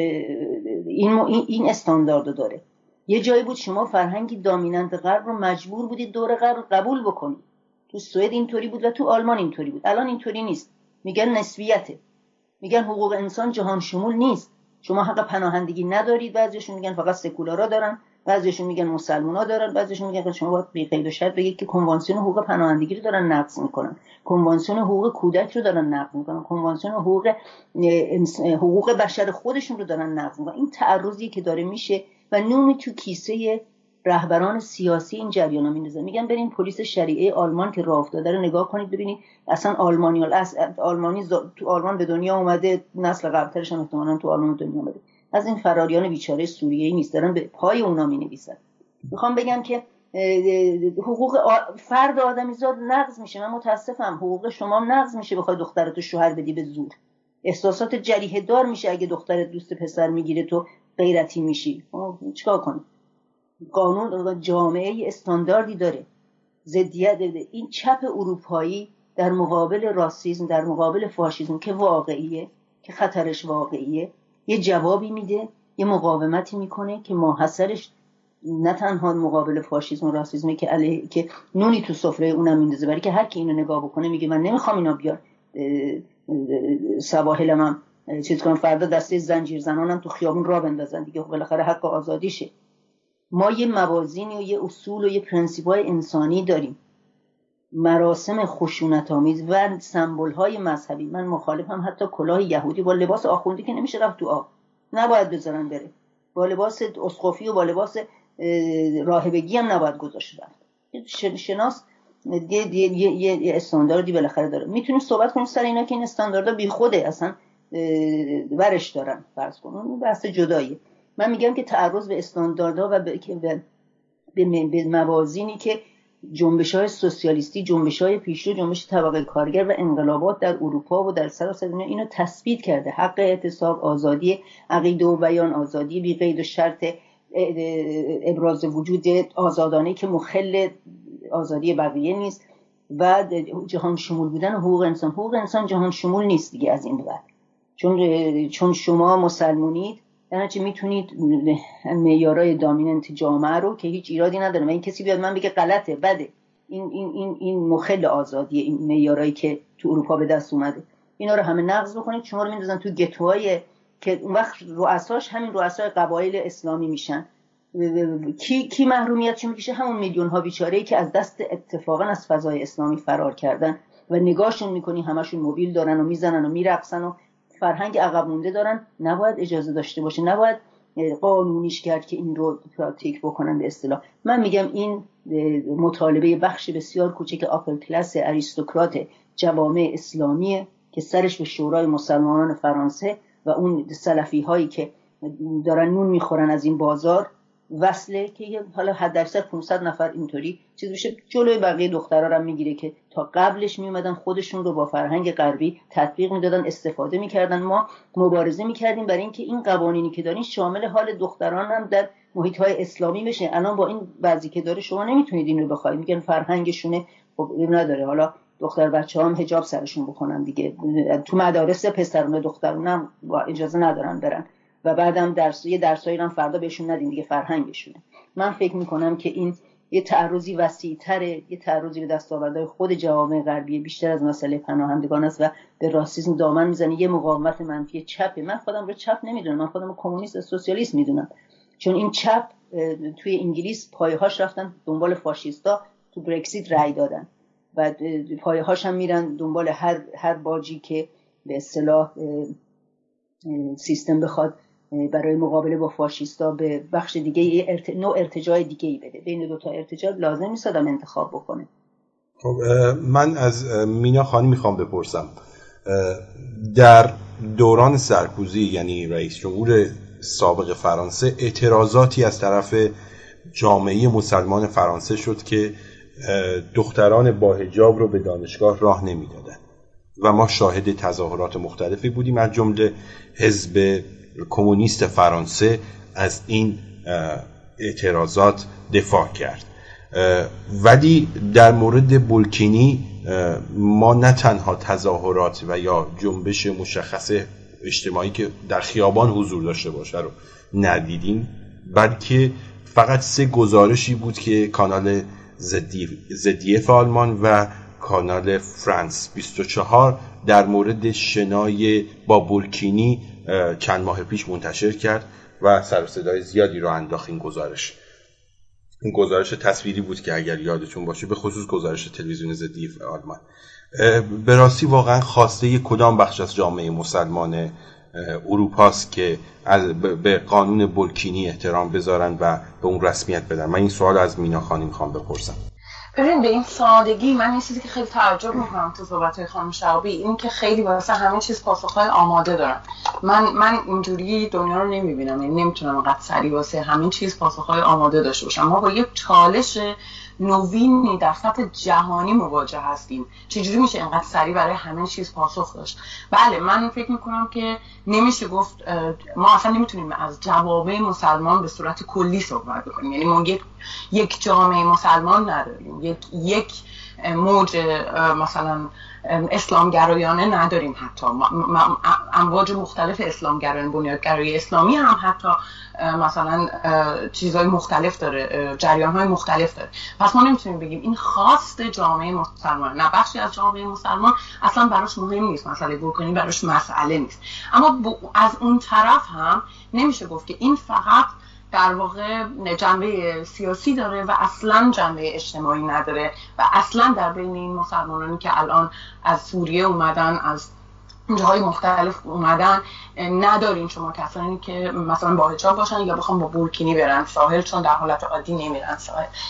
این استانداردو داره. یه جایی بود شما فرهنگی دامیننت غرب رو مجبور بودید دور غرب قبول بکنید. تو سوئد اینطوری بود و تو آلمان اینطوری بود. الان اینطوری نیست. میگن نسبیته، میگن حقوق انسان جهان شمول نیست، شما حق پناهندگی ندارید. بعضیشون میگن فقط سکولارا دارن، بعضیشون میگن مسلمونا دارن، بعضیشون میگن شما باید بی قید و شرط بگید که کنوانسیون حقوق پناهندگی رو دارن نقض میکنن، کنوانسیون حقوق کودک رو دارن نقض میکنن، کنوانسیون حقوق بشر خودشون رو دارن نقض میکنن. این تعرضی که داره میشه و نونی تو کیسه رهبران سیاسی این جریانا میندازه. میگن برین پلیس شریعه آلمان که راه افتاده رو نگاه کنید ببینید اصلا آلمانی تو آلمان به دنیا اومده، نسل قبلترش هم احتمالاً تو آلمان به دنیا اومده. از این فراریان بیچاره سوریه‌ای نیست، دارن به پای اونا مینویسن. میخوام بگم که حقوق فرد آدمیزاد نقض میشه. من متاسفم، حقوق شما نقض میشه بخوای دخترتو شوهر بدی به زور. احساسات جریحه دار میشه اگه دخترت دوست پسر میگیره تو غیرتی میشی. چیکار کنی؟ قانون جامعه استانداردی داره. ضدیت این چپ اروپایی در مقابل راسیسم، در مقابل فاشیسم که واقعیه، که خطرش واقعیه، یه جوابی میده، یه مقاومتی میکنه که ماحصلش نه تنها مقابل فاشیسم و راسیسم که نونی تو سفره اونم میندازه، برای که هر کی اینو نگاه بکنه میگه من نمیخوام اینا بیان سواحلم چیز کنم، فردا دسته زنجیر زنانم تو خیابون راه بندازن دیگه، بالاخره حق آزادیشه. ما یه موازینی و یه اصول و یه پرنسیپ‌های انسانی داریم. مراسم خشونت‌آمیز و سمبول‌های مذهبی، من مخالفم حتی کلاه یهودی با لباس آخوندی که نمیشه رفت تو آب، نباید بذارن بره، با لباس اسقفی و با لباس راهبگی هم نباید گذاشت رفت. شناس یه استانداردی بالاخره داره. میتونیم صحبت کنیم سر اینا که این استانداردها بیخوده، اصلا ورش دارن، فرض کن اون بحث جداییه. من میگم که تعرض به استانداردها و به موازینی که جنبش‌های سوسیالیستی، جنبش‌های پیشرو، جنبش طبقه کارگر و انقلابات در اروپا و در سراسر دنیا اینو تثبیت کرده. حق اعتصاب، آزادی عقیده و بیان، آزادی بی قید و شرط ابراز وجود آزادانه که مخل آزادی بقیه نیست و جهان شمول بودن حقوق انسان جهان شمول نیست دیگه از این بعد، چون شما مسلمونید یعنی چه میتونید معیارهای دامیننت جامعه رو که هیچ ایرادی نداره و این کسی بیاد من بگه غلطه بده این مخل آزادیه، این معیارهایی که تو اروپا به دست اومده اینا رو همه نقض بکنید، شما رو میندازن تو گتوهای که اون وقت رؤساش همین رؤسای قبایل اسلامی میشن. کی محرومیتش میکشه؟ همون میلیون ها بیچاره‌ای که از دست اتفاقا از فضای اسلامی فرار کردن و نگاهشون میکنی همشون موبیل دارن و میزنن و میرقصن و فرهنگ عقب مونده دارن. نباید اجازه داشته باشه، نباید قانونیش کرد که این رو پراتیک بکنن به اصطلاح. من میگم این مطالبه بخش بسیار کوچک آپل کلاس اریستوکرات جوامع اسلامیه که سرش به شورای مسلمانان فرانسه و اون سلفی هایی که دارن نون میخورن از این بازار وصله که حالا حد اکثر 500 نفر اینطوری چیز بشه، جلوی بقیه دخترها هم میگیره که تا قبلش میومدن خودشون رو با فرهنگ غربی تطبیق میدادن، استفاده میکردن. ما مبارزه میکردیم برای اینکه این قوانینی که دارین شامل حال دختران هم در محیط‌های اسلامی بشه. الان با این وضعی که داره شما نمیتونید این رو بخواید، میگن فرهنگشونه، خب نداره. حالا دختر بچه‌ها هم حجاب سرشون بکنن دیگه، تو مدارس پسرونه دخترونه هم اجازه ندارن برن و بعدم درسایی هم فردا بهشون ندین دیگه، فرهنگشونه. من فکر میکنم که این یه تعرضی وسیع‌تره، یه تعرضی به دستاوردهای خود جوامع غربی بیشتر از مسئله پناهندگان است و به راسism دامن میزنه. یه مقاومت منفی چپه. من خودم رو چپ نمیدونم، من خودم رو کمونیست سوسیالیست میدونم، چون این چپ توی انگلیس پایه‌هاش رفتن دنبال فاشیستا، تو برکسیت رأی دادن و پایه‌هاش هم میرن دنبال هر باجی که به اصطلاح سیستم بخواد برای مقابله با فاشیستا به بخش دیگه نوع ارتجاع دیگه‌ای بده. بین دو تا ارتجاع لازم نیست آدم انتخاب بکنه. خب من از مینا خانی میخوام بپرسم، در دوران سارکوزی یعنی رئیس جمهور سابق فرانسه اعتراضاتی از طرف جامعه مسلمان فرانسه شد که دختران با حجاب رو به دانشگاه راه نمیدادن و ما شاهد تظاهرات مختلفی بودیم، از جمله حزب کمونیست فرانسه از این اعتراضات دفاع کرد. ولی در مورد بولکینی ما نه تنها تظاهرات و یا جنبش مشخص اجتماعی که در خیابان حضور داشته باشه رو ندیدیم، بلکه فقط 3 گزارشی بود که کانال ZDF آلمان و کانال فرانس 24 در مورد شنای با بولکینی چند ماه پیش منتشر کرد و سر و صدای زیادی رو انداخت. این گزارش تصویری بود که اگر یادتون باشه، به خصوص گزارش تلویزیون ZDF آلمان. به راستی واقعا خواسته کدام بخش از جامعه مسلمان اروپاست که به قانون بولکینی احترام بذارن و به اون رسمیت بدن؟ من این سوال از مینا خانی میخوام بپرسم. ببین به این سادگی من یه چیزی که خیلی تعجب میکنم تو صحبت‌های خانم شهابی این که خیلی واسه همه چیز پاسخ‌های آماده دارن. من اینجوری دنیا رو نمیبینم، یعنی نمیتونم انقدر سریع واسه همین چیز پاسخ‌های آماده داشته باشم. ما با یک چالش نوینی در سطح جهانی مواجه هستیم. چجوری میشه اینقدر سریع برای همه چیز پاسخ داشت؟ بله من فکر میکنم که نمیشه گفت، ما اصلا نمیتونیم از جوامع مسلمان به صورت کلی صحبت بکنیم. یعنی ما یک جامعه مسلمان نداریم، یک موج مثلا اسلامگرایانه نداریم، حتی امواج مختلف اسلامگرایانه، بنیادگرایی اسلامی هم حتی مثلا چیزهای مختلف داره، جریان‌های مختلف داره. پس ما نمیتونیم بگیم این خواست جامعه مسلمان، نه بخشی از جامعه مسلمان اصلا براش مهم نیست، مسئله بولکینی براش مسئله نیست. اما از اون طرف هم نمیشه گفت که این فقط در واقع جنبه سیاسی داره و اصلا جنبه اجتماعی نداره و اصلا در بین این مسلمانانی که الان از سوریه اومدن، از جاهای مختلف اومدن، ندارین شما کسانی که مثلا با حجاب باشن یا بخوام با بورکینی برن ساحل، چون در حالت عادی نمیرن ساحل.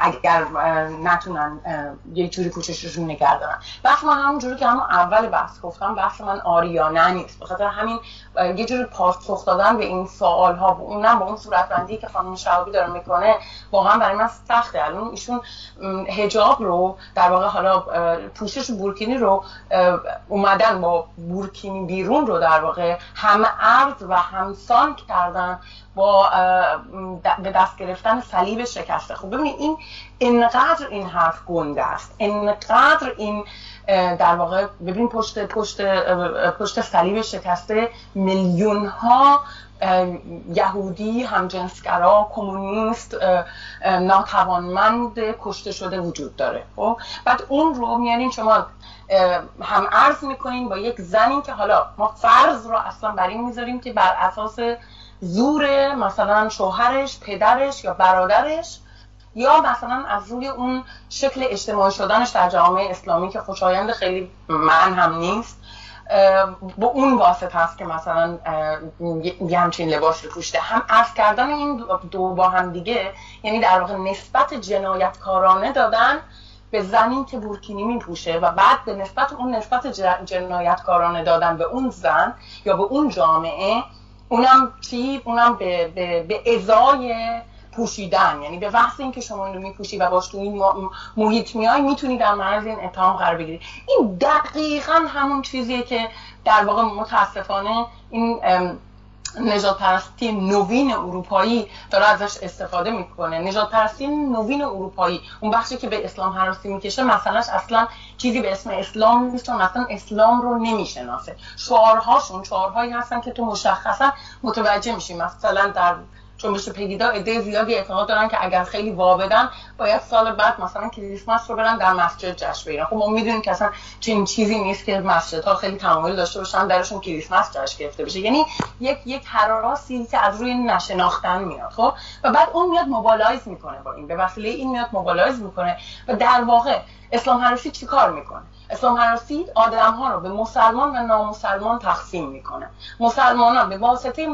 اگر نتونن یک جوری پوشششون نگه دارن. بحث من همونجوری که همون اول بحث گفتم، بحث من آریانه نیست، به خاطر همین یه جوری پاسخ دادن به این سوال ها و اونم با اون صورتبندی که خانم شهابی داره میکنه واقعا برای من سخته. الان ایشون حجاب رو در واقع، حالا پوشش بورکینی رو اومدن با بورکینی بیرون رو در واقع هم عرض و همسان کردن با به دست گرفتن صلیب شکسته. خب ببینید این اینقدر این حرف گنده است، اینقدر این در واقع ببین پشت صلیب شکسته میلیون ها یهودی، همجنسگرا، کمونیست، ناتوانمند کشته شده وجود داره. خب بعد اون رو میانین شما هم عرض میکنین با یک زنی که حالا ما فرض رو اصلا بر این میذاریم که بر اساس زور مثلا شوهرش، پدرش یا برادرش، یا مثلا از روی اون شکل اجتماعی شدنش در جامعه اسلامی که خوشایند خیلی من هم نیست، با اون واسطه هست که مثلا یه همچین لباس رو پوشیده. هم عرض کردن این دو با هم دیگه یعنی در واقع نسبت جنایتکارانه دادن به زنی که بورکینی میپوشه و بعد به نسبت اون نسبت جنایتکارانه دادن به اون زن یا به اون جامعه، اونم به ازای پوشیدن، یعنی به وقت این که شما اینو میپوشی و باش تو این محیط میای میتونی در معرض این اتهام قرار بگیری. این دقیقاً همون چیزیه که در واقع متاسفانه این نژاد پرستی نوین اروپایی داره ازش استفاده میکنه. نژاد پرستی نوین اروپایی، اون بخشی که به اسلام هراسی میکشه، مثلاش اصلا چیزی به اسم اسلام نیست، اصلا اسلام رو نمیشناسه. شعارهایی هستن که تو مشخصا متوجه میشی. مثلا در جنبش پگیدا عده زیادی اعتقاد دارن که اگر خیلی وابدن باید سال بعد مثلا کریسمس رو برن در مسجد جشن بگیرن. خب ما میدونیم که اصلا چنین چیزی نیست که مسجدها خیلی تمایل داشته باشن درشون کریسمس جشن گرفته بشه. یعنی یک حراسی که از روی نشناختن میاد. خب و بعد اون میاد موبالایز میکنه با این، به وسیله این میاد موبالایز میکنه و در واقع اسلام هراسی چیکار میکنه؟ اسلام هراسی آدم‌ها رو به مسلمان و نامسلمان تقسیم میکنه. مسلمانان به واسطه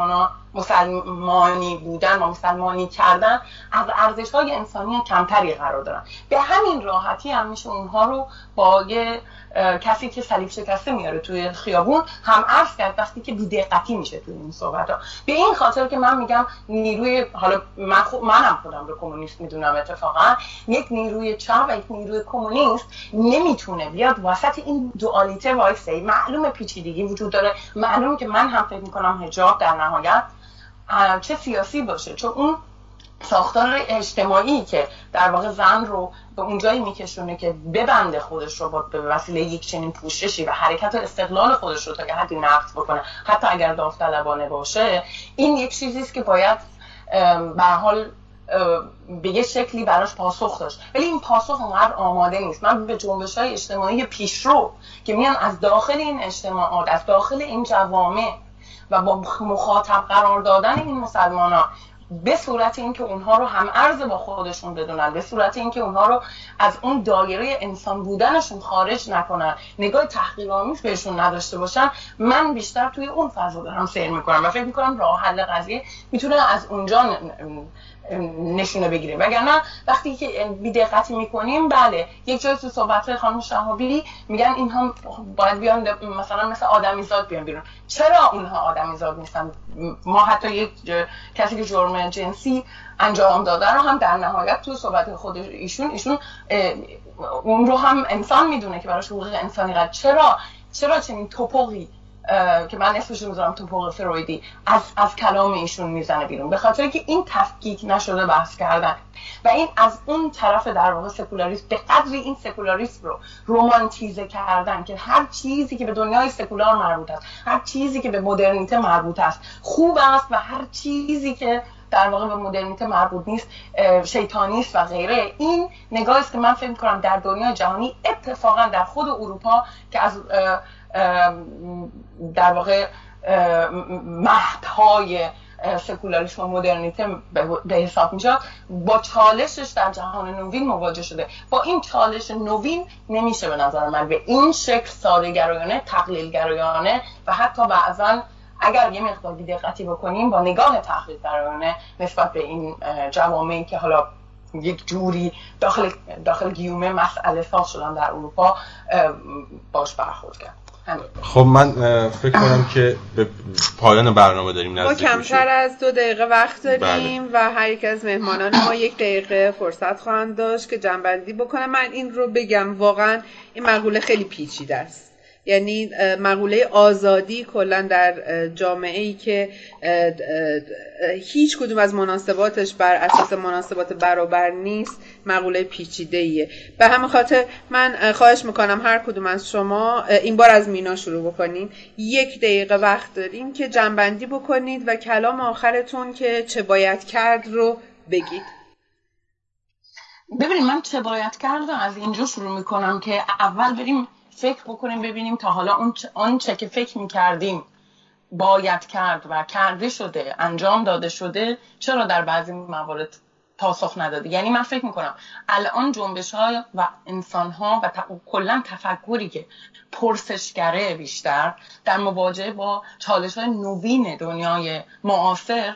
مسلمانی بودن و مسلمانی کردن از ارزش‌های انسانی کمتری قرار دارن. به همین راحتی هم میشه اونها رو با یه کسی که صلیب شکسته میاره توی خیابون هم عرض کرد وقتی که بی‌دقتی میشه توی این صحبت‌ها. به این خاطر که من میگم نیروی، حالا منم خودم رو کمونیست میدونم، اتفاقا یک نیروی چپ و یک نیروی کمونیست نمیتونه بیاد وسط این دوالیته وایسه. معلومه پیچیدگی وجود داره، معلومه که من هم فکر میکنم حجاب در نهایت چه سیاسی باشه، چون اون ساختار اجتماعی که در واقع زن رو به اونجایی میکشونه که ببنده خودش رو به وسیله یک چنین پوششی و حرکت و استقلال خودش رو تا یه حدی نقض بکنه، حتی اگر داوطلبانه باشه، این یک چیزی است که باید به هر حال به یه شکلی براش پاسخ داشت. ولی این پاسخ اونقدر آماده نیست. من به جنبش‌های اجتماعی پیشرو که میان از داخل این اجتماعات، از داخل این جوامع و با مخاطب قرار دادن این مسلمانان به صورت اینکه اونها رو هم عرض با خودشون بدونن، به صورت اینکه اونها رو از اون دایره انسان بودنشون خارج نکنن، نگاه تحقیرآمیز بهشون نداشته باشن، من بیشتر توی اون فضا دارم سیر میکنم و فکر میکنم راه حل قضیه میتونه از اونجا نشونه بگیریم. وگرنه وقتی که بی‌دقتی میکنیم، بله یک جایی تو صحبت خانم شهابی میگن اینها باید بیان مثلا مثل آدمیزاد بیان بیرون. چرا اونها آدمیزاد نیستن؟ ما حتی یک کسی که جرم جنسی انجام داده رو هم در نهایت تو صحبت خود ایشون اون رو هم انسان میدونه که براش حقوق انسانی قد. چرا چنین توپقی که من اسمش رو میذارم توپق فرویدی از کلام ایشون میزنه بیرون؟ به خاطر که این تفکیک نشده بحث کردن و این از اون طرف در واقع سکولاریسم به قدری این سکولاریسم رو رومانتیزه کردن که هر چیزی که به دنیای سکولار مربوط است، هر چیزی که به مدرنیته مربوط است خوب است و هر چیزی که در واقع به مدرنیته مربوط نیست شیطانی است و غیره. این نگاهی است که من فکر می‌کنم در دنیای جهانی، اتفاقا در خود اروپا که از در واقع مهدهای سکولاریسم و مدرنیته به حساب میشه، با چالشش در جهان نوین مواجه شده. با این چالش نوین نمیشه به نظر من به این شکل ساده‌گرایانه، تقلیل‌گرایانه و حتی بعضاً اگر یه مقدار بی‌دقتی بکنیم با نگاه تحقیق‌گرایانه نسبت به این جوامعی که حالا یک جوری داخل گیومه مسئله ساز شدن در اروپا باش برخورد کرد. خب من فکر کنم که به پایان برنامه داریم نزدیک میشیم. ما کمتر از 2 دقیقه وقت داریم. بله. و هر یک از مهمانان ما 1 دقیقه فرصت خواهند داشت که جنبندی بکنه. من این رو بگم واقعا این مقوله خیلی پیچیده است. یعنی مقوله آزادی کلا در جامعه‌ای که هیچ کدوم از مناسباتش بر اساس مناسبات برابر نیست مقوله پیچیده‌ایه. به همین خاطر من خواهش میکنم هر کدوم از شما این بار از مینا شروع بکنین. 1 دقیقه وقت داریم که جنبندی بکنید و کلام آخرتون که چه باید کرد رو بگید. ببینید من چه باید کرد از اینجا شروع میکنم که اول بریم فکر بکنیم ببینیم تا حالا اون چه که فکر میکردیم باید کرد و کرده شده، انجام داده شده، چرا در بعضی موارد پاسخ نداده. یعنی من فکر میکنم الان جنبش‌ها و انسان‌ها و کلاً تفکری که پرسشگره بیشتر در مواجهه با چالش‌های نوین دنیای معاصر،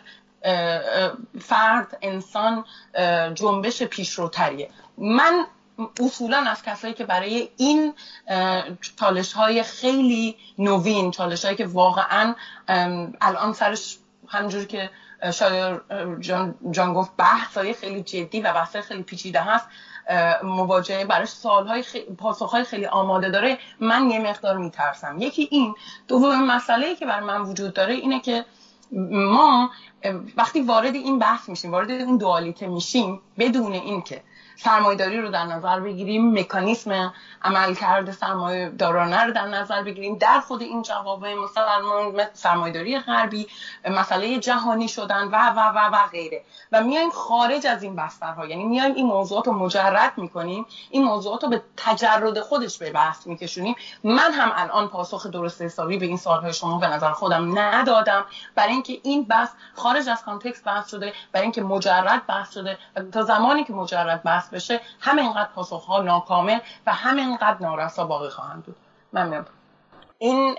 فرد، انسان جنبش پیشروتریه. من اصولاً از کسایی که برای این چالش‌های خیلی نوین، چالش‌هایی که واقعاً الان سرش همونجوری که شاید جان گفت بحث‌های خیلی جدی و بحث‌های خیلی پیچیده هست، مواجهه برای سال‌های پاسخ‌های خیلی آماده داره، من یه مقدار میترسم. یکی این. دومین مسئله‌ای که برای من وجود داره اینه که ما وقتی وارد این بحث میشیم، وارد این دوالیته میشیم، بدون اینکه سرمایه‌داری رو در نظر بگیریم، مکانیسم عملکرد سرمایه‌دارانه رو در نظر بگیریم، در خود این جوامع مسلمان، سرمایه‌داری غربی، مسئله جهانی شدن و غیره، و میایم خارج از این بسترها، یعنی میایم این موضوعات رو مجرد میکنیم، این موضوعات رو به تجرد خودش به بحث میکشونیم. من هم الان پاسخ درست حسابی به این سوال‌های شما به نظر خودم ندادم، برای اینکه این بحث خارج از کانتکست بحث شده، برای اینکه مجرد بحث شده، و تا زمانی که مجرد بحث بشه همینقدر پاسخ‌ها ناکامل و همینقدر نارسا باقی خواهند بود. ممنون. این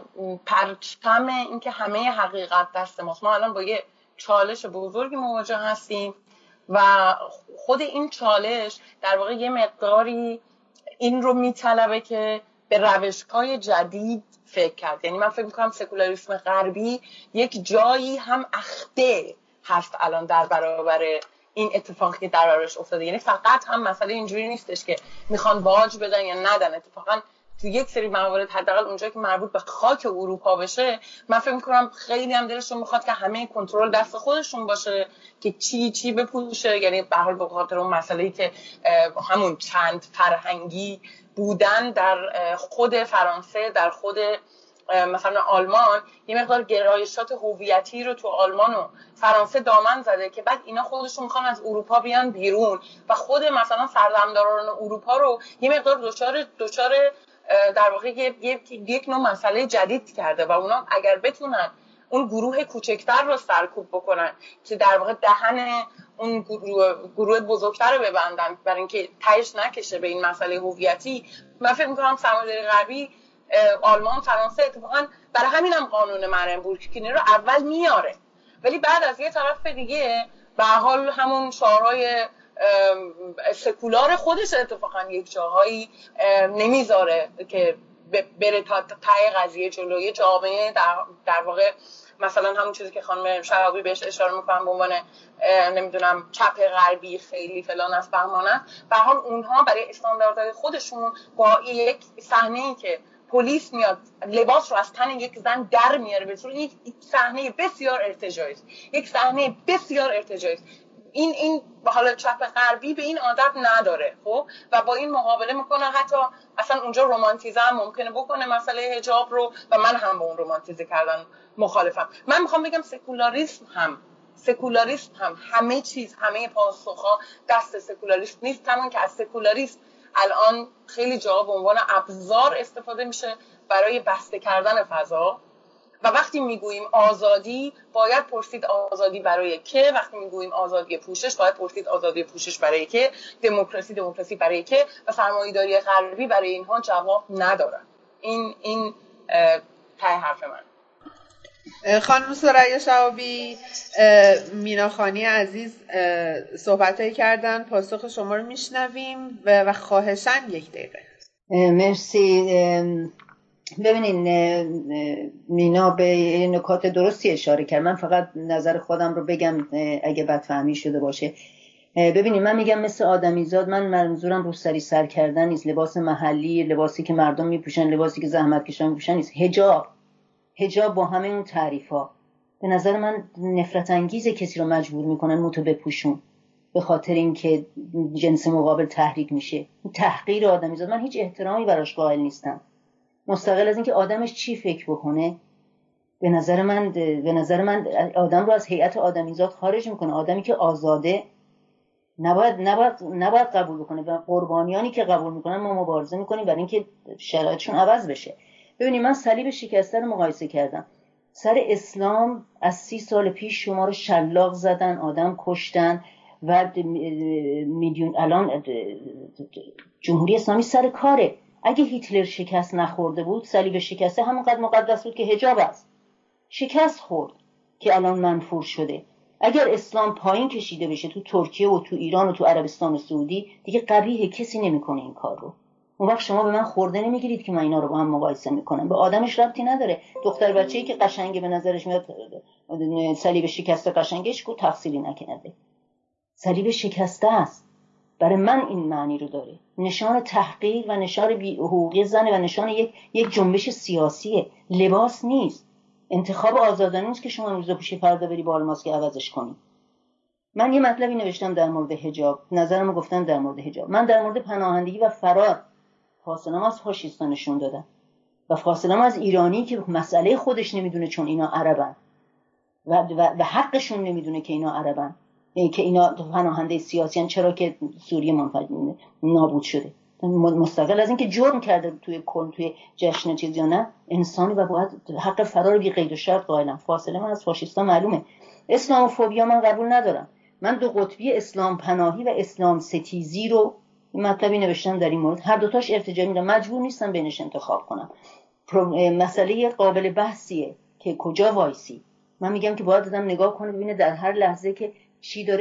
پرچم این که همه حقیقت دست ماست. ما الان با یه چالش بزرگی مواجه هستیم و خود این چالش در واقع یه مقداری این رو میطلبه که به روش‌های جدید فکر کرد. یعنی من فکر می‌کنم سکولاریسم غربی یک جایی هم اخته هست الان در برابر این اتفاقی که در برابرش افتاده. یعنی فقط هم مسئله اینجوری نیستش که میخوان باج بدن یا ندن. اتفاقا تو یک سری موارد حداقل اونجایی که مربوط به خاک اروپا بشه، من فکر می‌کنم خیلی هم دلشون میخواد که همه کنترل دست خودشون باشه، که چی بپوشه. یعنی به هر حال به خاطر اون مسئله‌ای که همون چند فرهنگی بودن در خود فرانسه، در خود مثلا آلمان، یه مقدار گرایشات هویتی رو تو آلمان و فرانسه دامن زده که بعد اینا خودشون میخوان از اروپا بیان بیرون و خود مثلا سردمداران اروپا رو یه مقدار دچار در واقع یک نوع مسئله جدید کرده و اونا اگر بتونن اون گروه کوچکتر رو سرکوب بکنن که در واقع دهن اون گروه بزرگتر رو ببندن برای اینکه تهش نکشه به این مسئله هویتی، من فکر می‌کنم سرمایه‌داری غربی، آلمان، فرانسه اتفاقا برای همینم قانون مرنبورگ رو اول میاره، ولی بعد از یه طرف دیگه به حال همون شعارهای سکولار خودش اتفاقا یک جاهایی نمیذاره که بره تا ته قضیه جلوی جامعه. در واقع مثلا همون چیزی که خانم شهابی بهش اشاره میکنن به عنوان نمیدونم چپ غربی خیلی فلان است بهمان است، به حال اونها برای استانداردهای خودشون با یک صحنه‌ای که پلیس میاد لباس رو از تن یک زن در میاره به صورت یک صحنه بسیار ارتجاعی، یک صحنه بسیار ارتجاعی، این حالا چپ غربی به این عادت نداره، خب، و با این مقابله میکنه. حتی اصلا اونجا رومانتیزم ممکنه بکنه مسئله حجاب رو و من هم با اون رومانتیزه کردن مخالفم. من میخوام بگم سکولاریسم هم همه چیز، همه پاسخها دست سکولاریسم نیست، همون که از سکولاریسم الان خیلی جا به عنوان ابزار استفاده میشه برای بسته کردن فضا. و وقتی میگوییم آزادی باید پرسید آزادی برای که، وقتی میگوییم آزادی پوشش باید پرسید آزادی پوشش برای که، دموکراسی برای که، و سرمایه‌داری غربی برای اینها جواب ندارن. این ته حرف من. خانم ثریا شهابی، مینا خانی عزیز صحبتایی کردن، پاسخ شما رو میشنویم و خواهشاً 1 دقیقه. مرسی. ببینین مینا به نکات درستی اشاره کرد. من فقط نظر خودم رو بگم اگه بدفهمی شده باشه. ببینید من میگم مثل آدمیزاد، من منظورم روسری سر کردن نیست، لباس محلی، لباسی که مردم میپوشن، لباسی که زحمت کشان میپوشن نیست. حجاب با همه اون تعریفا به نظر من نفرت انگیزه کسی رو مجبور میکنن موتو بپوشون به خاطر اینکه جنس مقابل تحریک میشه. تحقیر آدمیزاد، من هیچ احترامی براش قائل نیستم، مستقل از اینکه آدمش چی فکر بکنه. به نظر من آدم رو از هیئت آدمیزاد خارج میکنه. آدمی که آزاده نباید قبول بکنه و قربانیانی که قبول میکنن ما مبارزه میکنیم برای اینکه شرایطشون عوض بشه. ببینید من صلیب شکسته رو مقایسه کردم. سر اسلام از 30 سال پیش شما رو شلاق زدن، آدم کشتن و میلیون الان جمهوری اسلامی سر کاره. اگه هیتلر شکست نخورده بود، صلیب شکسته همونقدر مقدس بود که حجاب است. شکست خورد که الان منفور شده. اگر اسلام پایین کشیده بشه تو ترکیه و تو ایران و تو عربستان سعودی، دیگه قبیحه، کسی نمیکنه این کار رو. اون وقت شما به من خورده نمیگیرید که من اینا رو با هم مقایسه میکنم. به آدمش ربطی نداره. دختر بچه‌ای که قشنگه به نظرش میاد صلیب شکسته قشنگش کو تفصیلی نکنه. صلیب شکسته است. برای من این معنی رو داره. نشان تحقیر و نشان بی‌حقوقی زنه و نشان یک جنبش سیاسیه. لباس نیست. انتخاب آزادانه نیست که شما روزا پوشی فردا بری با آلماسک عوضش کنی. من یه مطلبی نوشتم در مورد حجاب، نظرمو گفتم در مورد حجاب. من در مورد پناهندگی و فرار فاصله‌ام از فاشیستا نشون دادم و فاصله‌ام از ایرانی که مسئله خودش نمیدونه چون اینا عربن و حقشون نمیدونه که اینا عربن، که اینا پناهنده سیاسی هن، چرا که سوریه نابود شده. مستقل از اینکه جرم کرده توی جشن چیز یا نه، انسانی و باید حق فرار بی قید و شرط قائلم. فاصله من از فاشیستا معلومه. اسلاموفوبیا من قبول ندارم. من دو قطبی اسلام پناهی و اسلام ستیزی رو مطلبی نوشتم در این مورد. هر دوتاش ارتجاعی میدم، مجبور نیستم بینش انتخاب کنم. مسئله قابل بحثیه که کجا وایسی. من میگم که باید آدم نگاه کنه ببینه در هر لحظه که چی داره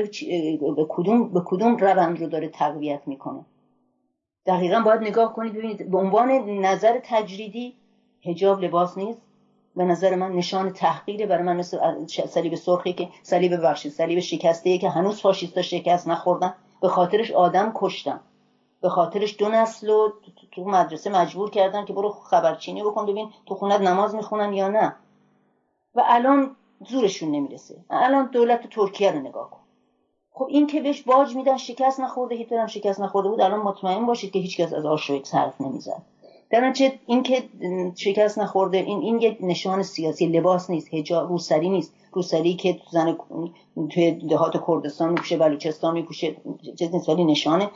به کدوم روند رو داره تقویت میکنه. دقیقاً باید نگاه کنید ببینید. به عنوان نظر تجریدی حجاب لباس نیست. به نظر من نشان تحقیره. برای من مثل صلیب سرخی که صلیب شکسته‌ای که هنوز فاشیستا شکست نخوردن، به خاطرش آدم کشتن، به خاطرش 2 نسل رو تو مدرسه مجبور کردن که برو خبرچینی بکن ببین تو خونت نماز میخونن یا نه، و الان زورشون نمیرسه. الان دولت ترکیه رو نگاه کن. خب این که بهش باج میدن شکست نخورده، هیتلر هم شکست نخورده بود، الان مطمئن باشید که هیچکس از آشویتس حرف نمیزد. در نتیجه این که شکست نخورده این یک نشان سیاسی، لباس نیست. حجاب روسری نیست. روسری که زن توی دهات کردستان میپوشه، بلوچستان میپوشه، چه ولی نشان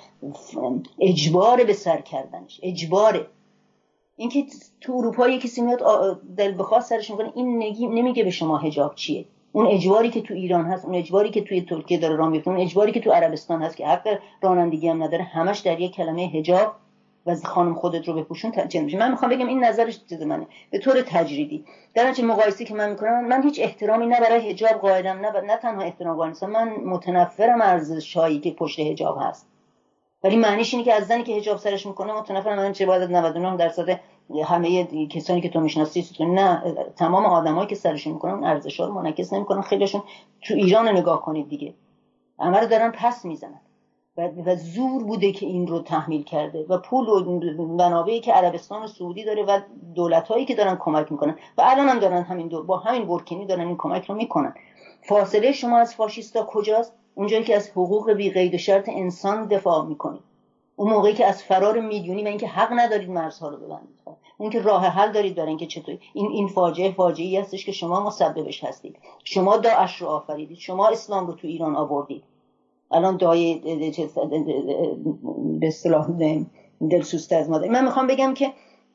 اجبار به سر کردنش، اجباره. این که تو اروپا یکی کسی میاد دل بخواه سرش میکنه، این نمیگه به شما حجاب چیه. اون اجباری که تو ایران هست، اون اجباری که توی ترکیه داره راه میفته، اون اجباری که تو عربستان هست که حق رانندگی هم نداره، همش در یک کلمه حجاب و خانم خودت رو بپوشون ترجمه میشه. من میخوام بگم این نظرش چیز منه به طور تجریدی. در نتیجه مقایسه‌ای که من میکنم، من هیچ احترامی نه برای حجاب قائلم، نه تنها احترام قائلم، من متنفرم از ارزش‌هایی که پشت حجاب هست. ولی معنیش اینه که از زنی که حجاب سرش میکنه متنفرم. من چه باید 99% همه کسانی که تو میشناسی، نه، تمام آدمایی که سرشون میکنن ارزش‌ها رو منعکس نمیکنن. خیلیشون تو ایران نگاه کنید دیگه، همه رو دارن پس میزنن و زور بوده که این رو تحمیل کرده و پول و منابعی که عربستان و سعودی داره و دولتایی که دارن کمک میکنن و الان هم دارن با همین برکنی دارن این کمک رو میکنن. فاصله شما از فاشیستا کجاست؟ اونجایی که از حقوق بی قید و شرط انسان دفاع میکنید، اون موقعی که از فرار میلیونی و اینکه حق ندارید مرزها رو ببندید، اون که راه حل دارید برای اینکه چطور این فاجعه‌ای هستش که شما مسببش هستید. شما داعش رو آفریدید، شما اسلام رو تو ایران آوردید. الان دعای به اصطلاح دلسوزته از مادر. من میخوام بگم که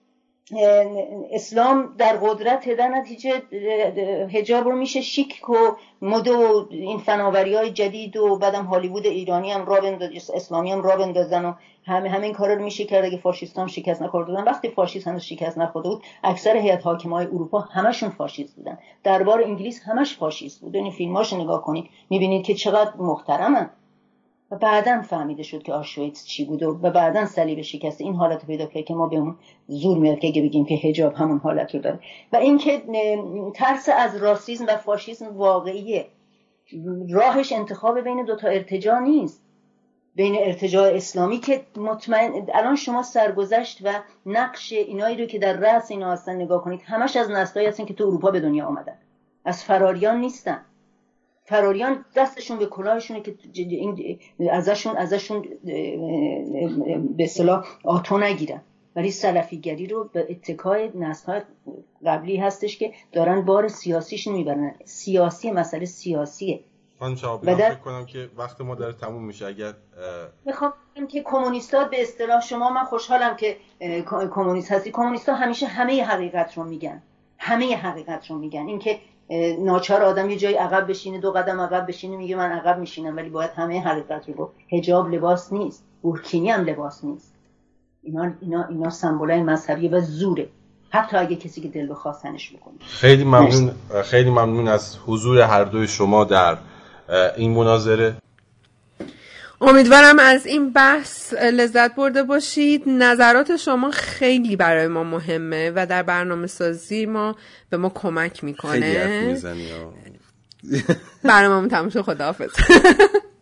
اسلام در قدرت، در نتیجه حجاب رو میشه شیک و مد و این فناوری‌های جدید و بعدم هالیوود ایرانی هم راه بنداز، اسلامی هم راه بندازن و همین کارا رو میشه کرد. اگه فاشیستان شکست نخورده بودن، وقتی فاشیست هنوز شکست نخورده بود، اکثر هیئت حاکمای اروپا همشون فاشیست بودن. دربار انگلیس همش فاشیست بود. این فیلماشو نگاه کنید میبینید که چقدر محترمن. و بعداً فهمیده شد که آشویتس چی بود و بعداً صلیب شکست این حالت پیدا کرد که ما بهمون زور میاد که بگیم که حجاب همون حالت رو داره. و اینکه ترس از راسism و فاشیسم واقعیه. راهش انتخاب بین دو تا ارتجاع نیست، بین ارتجاع اسلامی که مطمئن الان شما سرگذشت و نقش اینایی رو که در رأس اینا هستن نگاه کنید، همش از نسلایی هستن که تو اروپا به دنیا آمدن، از فراریان نیستن. فراریان دستشون به کلاهشونه که ازشون به اصطلاح آتو نگیرن، ولی سلفیگری رو به اتکای نسل‌های قبلی هستش که دارن بار سیاسیش میبرن. سیاسی، مسئله سیاسیه. خانم شهابی، فکر کنم که وقت ما داره تموم میشه. اگر میخوام که کمونیست‌ها به اصطلاح شما، من خوشحالم که کمونیست هستی، کمونیست‌ها همیشه همه حقیقت رو میگن، همه حقیقت رو میگن. این که ناچار آدم یه جای عقب بشینه، 2 قدم عقب بشینه، میگه من عقب میشینم، ولی باید همه حقیقت رو گفت. حجاب لباس نیست، بورکینی هم لباس نیست. اینا سمبولای مذهبی و زوره، حتی اگه کسی که دل بخواستنش بکنه. خیلی ممنون از حضور هر دوی شما در این مناظره. امیدوارم از این بحث لذت برده باشید. نظرات شما خیلی برای ما مهمه و در برنامه سازی به ما کمک میکنه. خیلی حرف میزنی. برنامه تموم شد. خداحافظ.